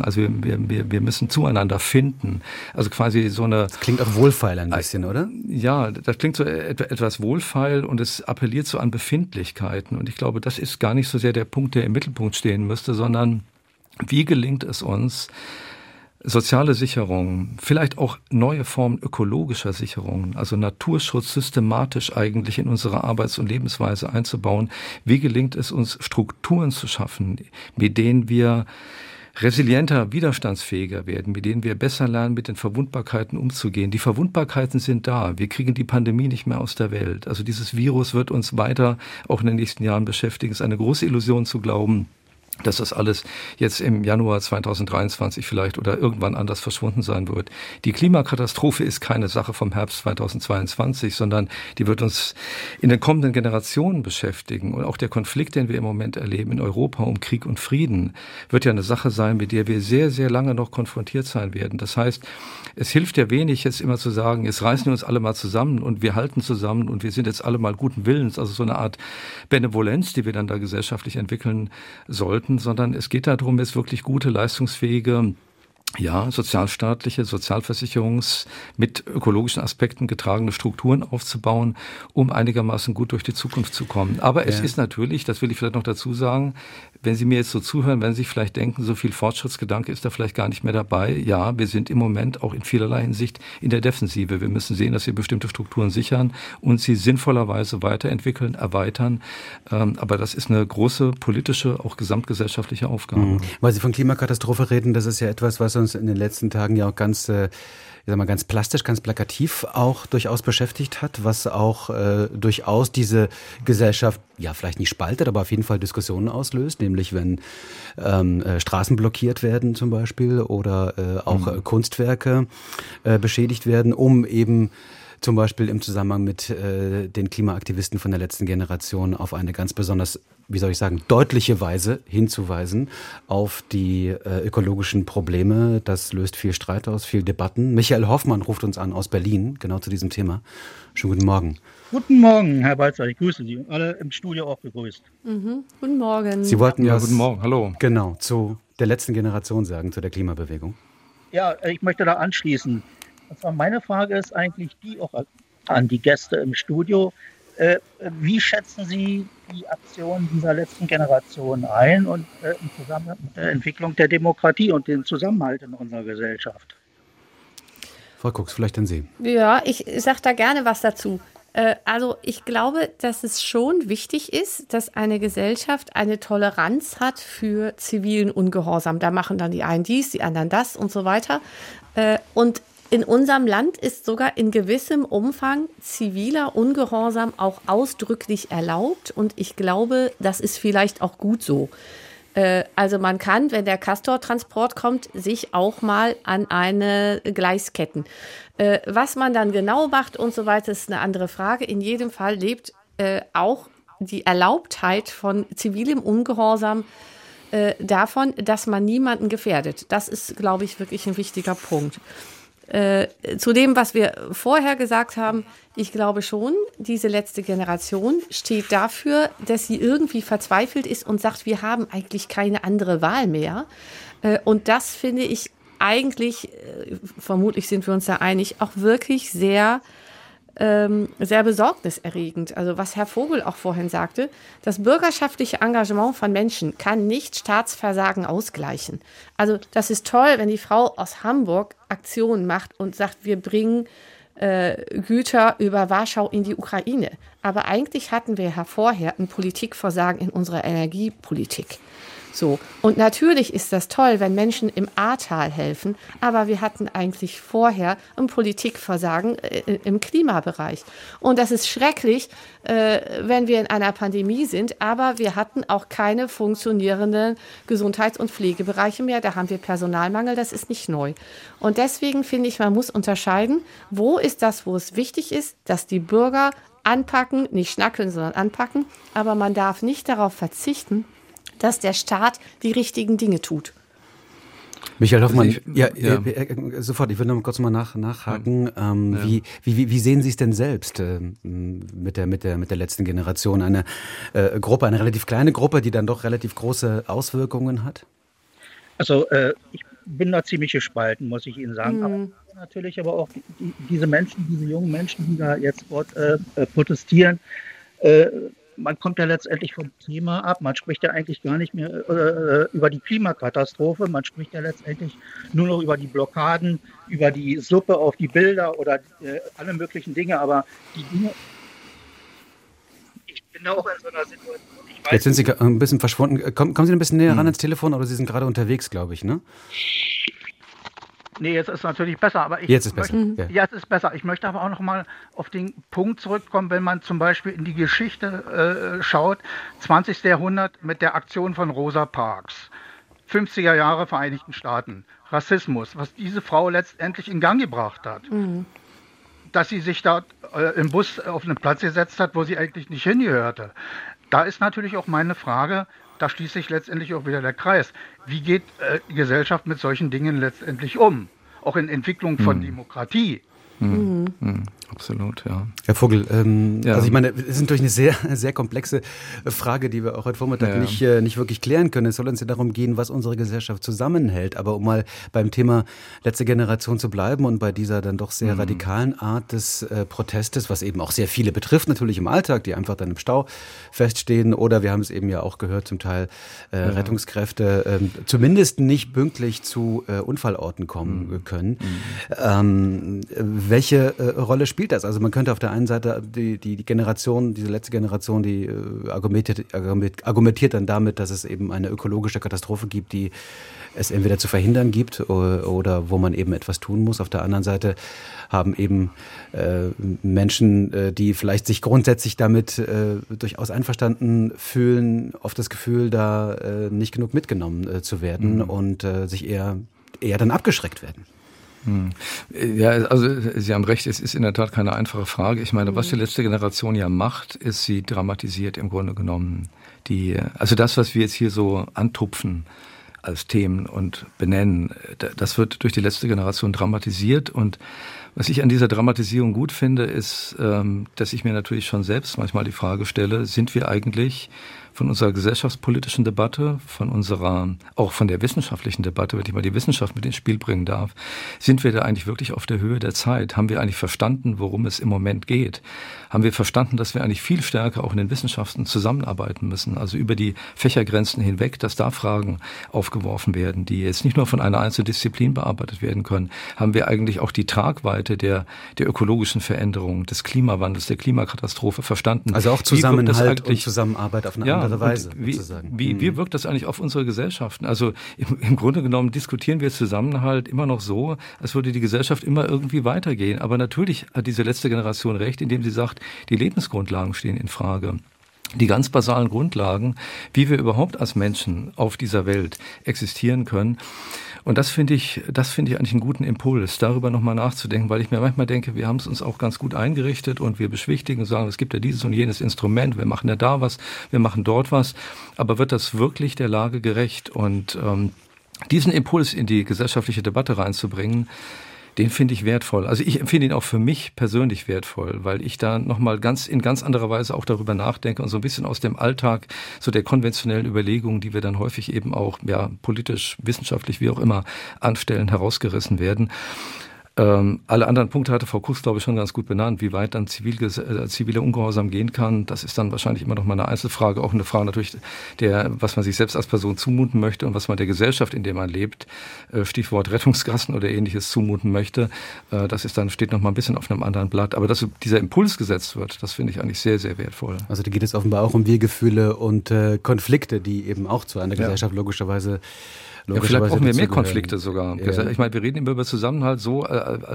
wir müssen zueinander finden. Also quasi so eine... Das klingt auch wohlfeil ein bisschen, oder? Ja, das klingt so etwas wohlfeil und es appelliert so an Befindlichkeiten. Und ich glaube, das ist gar nicht so sehr der Punkt, der im Mittelpunkt stehen müsste, sondern wie gelingt es uns, soziale Sicherung, vielleicht auch neue Formen ökologischer Sicherung, also Naturschutz systematisch eigentlich in unsere Arbeits- und Lebensweise einzubauen. Wie gelingt es uns, Strukturen zu schaffen, mit denen wir resilienter, widerstandsfähiger werden, mit denen wir besser lernen, mit den Verwundbarkeiten umzugehen. Die Verwundbarkeiten sind da. Wir kriegen die Pandemie nicht mehr aus der Welt. Also dieses Virus wird uns weiter auch in den nächsten Jahren beschäftigen. Es ist eine große Illusion zu glauben, dass das alles jetzt im Januar 2023 vielleicht oder irgendwann anders verschwunden sein wird. Die Klimakatastrophe ist keine Sache vom Herbst 2022, sondern die wird uns in den kommenden Generationen beschäftigen. Und auch der Konflikt, den wir im Moment erleben in Europa um Krieg und Frieden, wird ja eine Sache sein, mit der wir sehr, sehr lange noch konfrontiert sein werden. Das heißt, es hilft ja wenig, jetzt immer zu sagen, jetzt reißen wir uns alle mal zusammen und wir halten zusammen und wir sind jetzt alle mal guten Willens, also so eine Art Benevolenz, die wir dann da gesellschaftlich entwickeln sollten, sondern es geht darum, jetzt wirklich gute, leistungsfähige, sozialstaatliche, mit ökologischen Aspekten getragene Strukturen aufzubauen, um einigermaßen gut durch die Zukunft zu kommen. Aber es ist natürlich, das will ich vielleicht noch dazu sagen, wenn Sie mir jetzt so zuhören, wenn Sie sich vielleicht denken, so viel Fortschrittsgedanke ist da vielleicht gar nicht mehr dabei. Ja, wir sind im Moment auch in vielerlei Hinsicht in der Defensive. Wir müssen sehen, dass wir bestimmte Strukturen sichern und sie sinnvollerweise weiterentwickeln, erweitern. Aber das ist eine große politische, auch gesamtgesellschaftliche Aufgabe. Weil Sie von Klimakatastrophe reden, das ist ja etwas, was uns in den letzten Tagen ja auch ganz plastisch, ganz plakativ auch durchaus beschäftigt hat, was auch durchaus diese Gesellschaft, vielleicht nicht spaltet, aber auf jeden Fall Diskussionen auslöst, nämlich wenn Straßen blockiert werden zum Beispiel oder auch Kunstwerke beschädigt werden, um eben zum Beispiel im Zusammenhang mit den Klimaaktivisten von der letzten Generation auf eine ganz besonders, deutliche Weise hinzuweisen auf die ökologischen Probleme. Das löst viel Streit aus, viel Debatten. Michael Hoffmann ruft uns an aus Berlin, genau zu diesem Thema. Schönen guten Morgen. Guten Morgen, Herr Balzer, ich grüße Sie. Alle im Studio auch begrüßt. Guten Morgen. Sie wollten guten Morgen, hallo. Genau, zu der letzten Generation sagen, zu der Klimabewegung. Ja, ich möchte da anschließen. Und zwar meine Frage ist eigentlich die auch an die Gäste im Studio. Wie schätzen Sie die Aktion dieser letzten Generation ein und im Zusammenhang mit der Entwicklung der Demokratie und den Zusammenhalt in unserer Gesellschaft? Frau Kux, vielleicht an Sie. Ja, ich sage da gerne was dazu. Also ich glaube, dass es schon wichtig ist, dass eine Gesellschaft eine Toleranz hat für zivilen Ungehorsam. Da machen dann die einen dies, die anderen das und so weiter. Und in unserem Land ist sogar in gewissem Umfang ziviler Ungehorsam auch ausdrücklich erlaubt. Und ich glaube, das ist vielleicht auch gut so. Also man kann, wenn der Castor-Transport kommt, sich auch mal an eine Gleis ketten. Was man dann genau macht und so weiter, ist eine andere Frage. In jedem Fall lebt auch die Erlaubtheit von zivilem Ungehorsam davon, dass man niemanden gefährdet. Das ist, glaube ich, wirklich ein wichtiger Punkt. Zu dem, was wir vorher gesagt haben, ich glaube schon, diese letzte Generation steht dafür, dass sie irgendwie verzweifelt ist und sagt, wir haben eigentlich keine andere Wahl mehr. Und das finde ich eigentlich, vermutlich sind wir uns da einig, auch wirklich sehr besorgniserregend. Also was Herr Vogel auch vorhin sagte, das bürgerschaftliche Engagement von Menschen kann nicht Staatsversagen ausgleichen. Also das ist toll, wenn die Frau aus Hamburg Aktionen macht und sagt, wir bringen Güter über Warschau in die Ukraine. Aber eigentlich hatten wir ja vorher ein Politikversagen in unserer Energiepolitik. So. Und natürlich ist das toll, wenn Menschen im Ahrtal helfen, aber wir hatten eigentlich vorher ein Politikversagen im Klimabereich. Und das ist schrecklich, wenn wir in einer Pandemie sind, aber wir hatten auch keine funktionierenden Gesundheits- und Pflegebereiche mehr. Da haben wir Personalmangel, das ist nicht neu. Und deswegen finde ich, man muss unterscheiden, wo ist das, wo es wichtig ist, dass die Bürger anpacken, nicht schnackeln, sondern anpacken, aber man darf nicht darauf verzichten, dass der Staat die richtigen Dinge tut. Michael Hoffmann, sofort, ich will noch kurz mal nachhaken. Wie sehen Sie es denn selbst mit der letzten Generation? Eine Gruppe, eine relativ kleine Gruppe, die dann doch relativ große Auswirkungen hat? Also ich bin da ziemlich gespalten, muss ich Ihnen sagen. Aber natürlich aber auch diese Menschen, diese jungen Menschen, die da jetzt protestieren, man kommt ja letztendlich vom Thema ab. Man spricht ja eigentlich gar nicht mehr über die Klimakatastrophe. Man spricht ja letztendlich nur noch über die Blockaden, über die Suppe auf die Bilder oder alle möglichen Dinge. Aber die Dinge, ich bin da auch in so einer Situation. Jetzt sind Sie ein bisschen verschwunden. Kommen Sie ein bisschen näher ran ans Telefon, oder Sie sind gerade unterwegs, glaube ich, ne? Nee, jetzt ist natürlich besser, aber jetzt ist besser. Jetzt ist besser. Ich möchte aber auch noch mal auf den Punkt zurückkommen, wenn man zum Beispiel in die Geschichte schaut, 20. Jahrhundert mit der Aktion von Rosa Parks, 50er Jahre Vereinigten Staaten, Rassismus, was diese Frau letztendlich in Gang gebracht hat. Dass sie sich da im Bus auf einen Platz gesetzt hat, wo sie eigentlich nicht hingehörte. Da ist natürlich auch meine Frage, da schließt sich letztendlich auch wieder der Kreis. Wie geht die Gesellschaft mit solchen Dingen letztendlich um? Auch in Entwicklung von Demokratie. Absolut, ja. Herr Vogel, also ich meine, es ist natürlich eine sehr, sehr komplexe Frage, die wir auch heute Vormittag nicht wirklich klären können. Es soll uns ja darum gehen, was unsere Gesellschaft zusammenhält. Aber um mal beim Thema letzte Generation zu bleiben und bei dieser dann doch sehr radikalen Art des Protestes, was eben auch sehr viele betrifft, natürlich im Alltag, die einfach dann im Stau feststehen oder wir haben es eben ja auch gehört, zum Teil Rettungskräfte zumindest nicht pünktlich zu Unfallorten kommen können. Welche Rolle spielt das? Also man könnte auf der einen Seite die Generation, diese letzte Generation, die argumentiert dann damit, dass es eben eine ökologische Katastrophe gibt, die es entweder zu verhindern gibt oder wo man eben etwas tun muss. Auf der anderen Seite haben eben Menschen, die vielleicht sich grundsätzlich damit durchaus einverstanden fühlen, oft das Gefühl, da nicht genug mitgenommen zu werden und sich eher dann abgeschreckt werden. Ja, also Sie haben recht, es ist in der Tat keine einfache Frage. Ich meine, was die letzte Generation ja macht, ist, sie dramatisiert im Grunde genommen also das, was wir jetzt hier so antupfen als Themen und benennen, das wird durch die letzte Generation dramatisiert. Und was ich an dieser Dramatisierung gut finde, ist, dass ich mir natürlich schon selbst manchmal die Frage stelle, sind wir eigentlich von unserer gesellschaftspolitischen Debatte, auch von der wissenschaftlichen Debatte, wenn ich mal die Wissenschaft mit ins Spiel bringen darf, sind wir da eigentlich wirklich auf der Höhe der Zeit? Haben wir eigentlich verstanden, worum es im Moment geht? Haben wir verstanden, dass wir eigentlich viel stärker auch in den Wissenschaften zusammenarbeiten müssen, also über die Fächergrenzen hinweg, dass da Fragen aufgeworfen werden, die jetzt nicht nur von einer einzelnen Disziplin bearbeitet werden können? Haben wir eigentlich auch die Tragweite der ökologischen Veränderung, des Klimawandels, der Klimakatastrophe verstanden? Also auch Zusammenhalt und Zusammenarbeit auf eine andere Weise. Wie wirkt das eigentlich auf unsere Gesellschaften? Also im Grunde genommen diskutieren wir Zusammenhalt immer noch so, als würde die Gesellschaft immer irgendwie weitergehen. Aber natürlich hat diese letzte Generation recht, indem sie sagt, die Lebensgrundlagen stehen in Frage. Die ganz basalen Grundlagen, wie wir überhaupt als Menschen auf dieser Welt existieren können. Und das finde ich eigentlich einen guten Impuls, darüber nochmal nachzudenken, weil ich mir manchmal denke, wir haben es uns auch ganz gut eingerichtet und wir beschwichtigen und sagen, es gibt ja dieses und jenes Instrument, wir machen ja da was, wir machen dort was, aber wird das wirklich der Lage gerecht? Und diesen Impuls in die gesellschaftliche Debatte reinzubringen, den finde ich wertvoll. Also ich empfinde ihn auch für mich persönlich wertvoll, weil ich da nochmal in ganz anderer Weise auch darüber nachdenke und so ein bisschen aus dem Alltag, so der konventionellen Überlegungen, die wir dann häufig eben auch politisch, wissenschaftlich, wie auch immer anstellen, herausgerissen werden. Alle anderen Punkte hatte Frau Kuchs, glaube ich, schon ganz gut benannt, wie weit dann ziviler Ungehorsam gehen kann. Das ist dann wahrscheinlich immer noch mal eine Einzelfrage, auch eine Frage natürlich, was man sich selbst als Person zumuten möchte und was man der Gesellschaft, in der man lebt, Stichwort Rettungsgassen oder Ähnliches, zumuten möchte. Das steht noch mal ein bisschen auf einem anderen Blatt. Aber dass dieser Impuls gesetzt wird, das finde ich eigentlich sehr, sehr wertvoll. Also da geht es offenbar auch um Wir-Gefühle und Konflikte, die eben auch zu einer Gesellschaft logischerweise vielleicht brauchen wir mehr Konflikte sogar. Ja. Ich meine, wir reden immer über Zusammenhalt so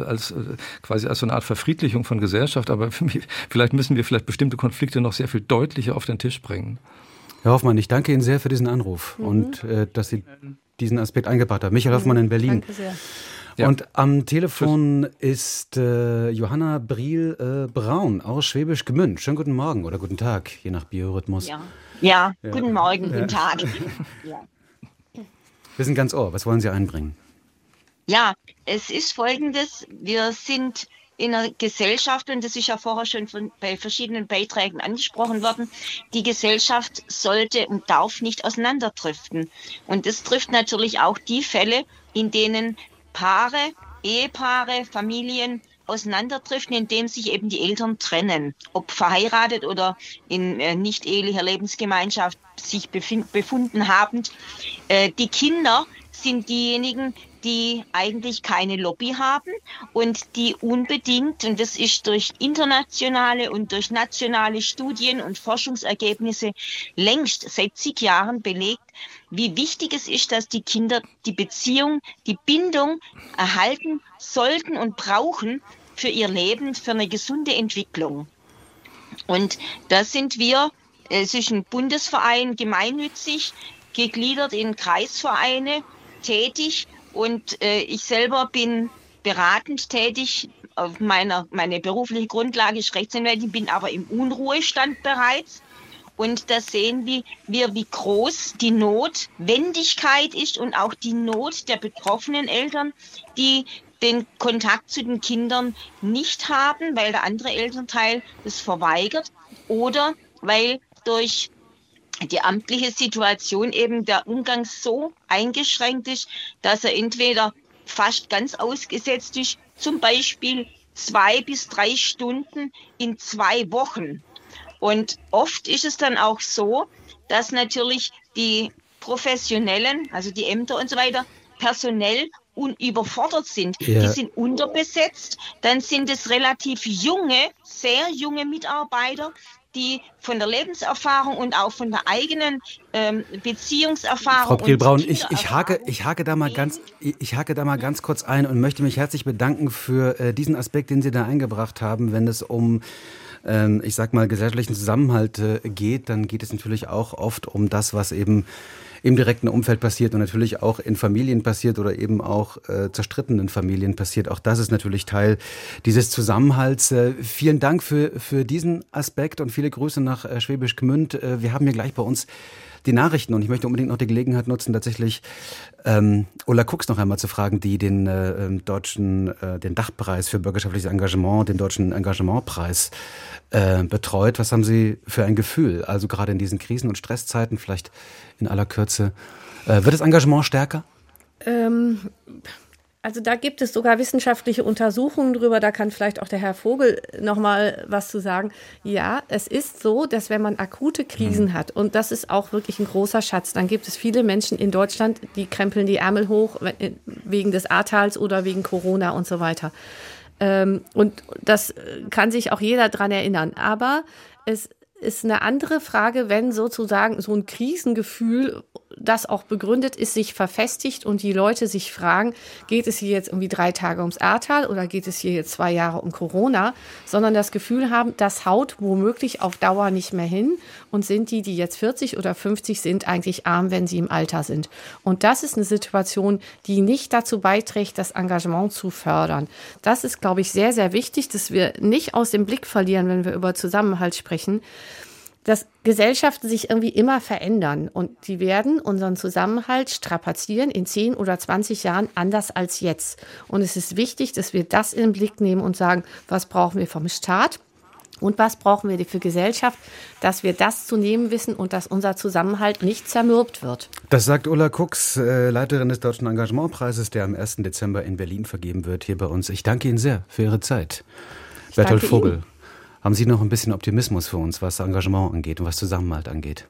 quasi als so eine Art Verfriedlichung von Gesellschaft, aber vielleicht müssen wir bestimmte Konflikte noch sehr viel deutlicher auf den Tisch bringen. Herr Hoffmann, ich danke Ihnen sehr für diesen Anruf und dass Sie diesen Aspekt eingebracht haben. Michael Hoffmann in Berlin. Danke sehr. Ja. Und am Telefon ist Johanna Briel-Braun aus Schwäbisch Gmünd. Schönen guten Morgen oder guten Tag, je nach Biorhythmus. Ja. Guten Morgen, guten Tag. Ja. Wir sind ganz Ohr. Was wollen Sie einbringen? Ja, es ist Folgendes. Wir sind in einer Gesellschaft, und das ist ja vorher schon bei verschiedenen Beiträgen angesprochen worden, die Gesellschaft sollte und darf nicht auseinanderdriften. Und das trifft natürlich auch die Fälle, in denen Ehepaare, Familien auseinanderdriften, indem sich eben die Eltern trennen, ob verheiratet oder in nicht ehelicher Lebensgemeinschaft sich befunden habend. Die Kinder sind diejenigen, die eigentlich keine Lobby haben und die unbedingt, und das ist durch internationale und durch nationale Studien und Forschungsergebnisse längst seit zig Jahren belegt, wie wichtig es ist, dass die Kinder die Beziehung, die Bindung erhalten sollten und brauchen für ihr Leben, für eine gesunde Entwicklung. Und da sind wir, es ist ein Bundesverein, gemeinnützig, gegliedert in Kreisvereine, tätig. Und ich selber bin beratend tätig. Meine berufliche Grundlage ist Rechtsanwältin, bin aber im Unruhestand bereits. Und da sehen wir, wie groß die Notwendigkeit ist und auch die Not der betroffenen Eltern, die den Kontakt zu den Kindern nicht haben, weil der andere Elternteil das verweigert oder weil durch die amtliche Situation eben der Umgang so eingeschränkt ist, dass er entweder fast ganz ausgesetzt ist, zum Beispiel 2 bis 3 Stunden in 2 Wochen. Und oft ist es dann auch so, dass natürlich die Professionellen, also die Ämter und so weiter, personell überfordert sind. Ja. Die sind unterbesetzt. Dann sind es relativ sehr junge Mitarbeiter, die von der Lebenserfahrung und auch von der eigenen Beziehungserfahrung. Frau Priel-Braun, ich hake da mal ganz kurz ein und möchte mich herzlich bedanken für diesen Aspekt, den Sie da eingebracht haben, wenn es um ich sag mal, gesellschaftlichen Zusammenhalt geht, dann geht es natürlich auch oft um das, was eben im direkten Umfeld passiert und natürlich auch in Familien passiert oder eben auch zerstrittenen Familien passiert. Auch das ist natürlich Teil dieses Zusammenhalts. Vielen Dank für diesen Aspekt und viele Grüße nach Schwäbisch Gmünd. Wir haben hier gleich bei uns die Nachrichten und ich möchte unbedingt noch die Gelegenheit nutzen, tatsächlich Ulla Kux noch einmal zu fragen, die den Dachpreis für bürgerschaftliches Engagement, den Deutschen Engagementpreis betreut. Was haben Sie für ein Gefühl? Also gerade in diesen Krisen- und Stresszeiten, vielleicht in aller Kürze. Wird das Engagement stärker? Also da gibt es sogar wissenschaftliche Untersuchungen drüber, da kann vielleicht auch der Herr Vogel noch mal was zu sagen. Ja, es ist so, dass wenn man akute Krisen hat, und das ist auch wirklich ein großer Schatz, dann gibt es viele Menschen in Deutschland, die krempeln die Ärmel hoch wegen des Ahrtals oder wegen Corona und so weiter. Und das kann sich auch jeder dran erinnern. Aber es ist eine andere Frage, wenn sozusagen so ein Krisengefühl, das auch begründet ist, sich verfestigt und die Leute sich fragen, geht es hier jetzt irgendwie 3 Tage ums Ahrtal oder geht es hier jetzt 2 Jahre um Corona, sondern das Gefühl haben, das haut womöglich auf Dauer nicht mehr hin und sind die jetzt 40 oder 50 sind, eigentlich arm, wenn sie im Alter sind. Und das ist eine Situation, die nicht dazu beiträgt, das Engagement zu fördern. Das ist, glaube ich, sehr, sehr wichtig, dass wir nicht aus dem Blick verlieren, wenn wir über Zusammenhalt sprechen, dass Gesellschaften sich irgendwie immer verändern und die werden unseren Zusammenhalt strapazieren in 10 oder 20 Jahren anders als jetzt. Und es ist wichtig, dass wir das in den Blick nehmen und sagen, was brauchen wir vom Staat und was brauchen wir für Gesellschaft, dass wir das zu nehmen wissen und dass unser Zusammenhalt nicht zermürbt wird. Das sagt Ulla Kux, Leiterin des Deutschen Engagementpreises, der am 1. Dezember in Berlin vergeben wird, hier bei uns. Ich danke Ihnen sehr für Ihre Zeit. Bertolt Vogel. Ihnen. Haben Sie noch ein bisschen Optimismus für uns, was Engagement angeht und was Zusammenhalt angeht?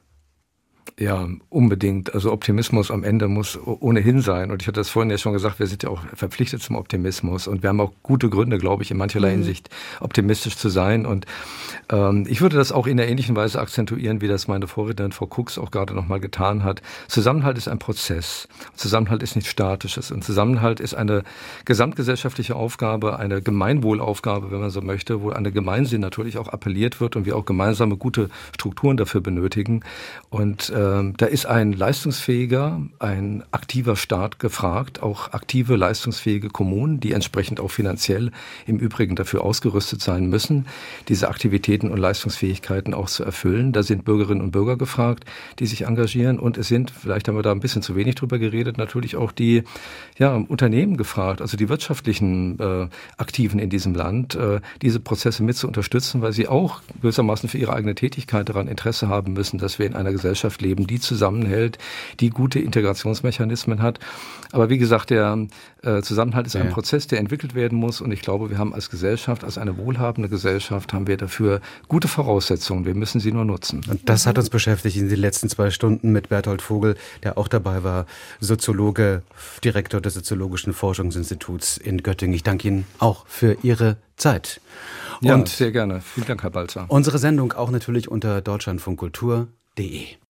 Ja, unbedingt. Also Optimismus am Ende muss ohnehin sein. Und ich hatte das vorhin ja schon gesagt, wir sind ja auch verpflichtet zum Optimismus. Und wir haben auch gute Gründe, glaube ich, in mancherlei Hinsicht optimistisch zu sein. Und ich würde das auch in einer ähnlichen Weise akzentuieren, wie das meine Vorrednerin Frau Kux auch gerade nochmal getan hat. Zusammenhalt ist ein Prozess. Zusammenhalt ist nichts Statisches. Und Zusammenhalt ist eine gesamtgesellschaftliche Aufgabe, eine Gemeinwohlaufgabe, wenn man so möchte, wo an den Gemeinsinn natürlich auch appelliert wird und wir auch gemeinsame gute Strukturen dafür benötigen. Und da ist ein leistungsfähiger, ein aktiver Staat gefragt, auch aktive, leistungsfähige Kommunen, die entsprechend auch finanziell im Übrigen dafür ausgerüstet sein müssen, diese Aktivitäten und Leistungsfähigkeiten auch zu erfüllen. Da sind Bürgerinnen und Bürger gefragt, die sich engagieren und es sind, vielleicht haben wir da ein bisschen zu wenig drüber geredet, natürlich auch die Unternehmen gefragt, also die wirtschaftlichen Aktiven in diesem Land, diese Prozesse mit zu unterstützen, weil sie auch gewissermaßen für ihre eigene Tätigkeit daran Interesse haben müssen, dass wir in einer Gesellschaft leben, leben, die zusammenhält, die gute Integrationsmechanismen hat. Aber wie gesagt, der Zusammenhalt ist ein Prozess, der entwickelt werden muss. Und ich glaube, wir haben als Gesellschaft, als eine wohlhabende Gesellschaft, haben wir dafür gute Voraussetzungen. Wir müssen sie nur nutzen. Und das hat uns beschäftigt in den letzten 2 Stunden mit Berthold Vogel, der auch dabei war, Soziologe, Direktor des Soziologischen Forschungsinstituts in Göttingen. Ich danke Ihnen auch für Ihre Zeit. Ja, sehr gerne. Vielen Dank, Herr Balzer. Unsere Sendung auch natürlich unter deutschlandfunkkultur.de.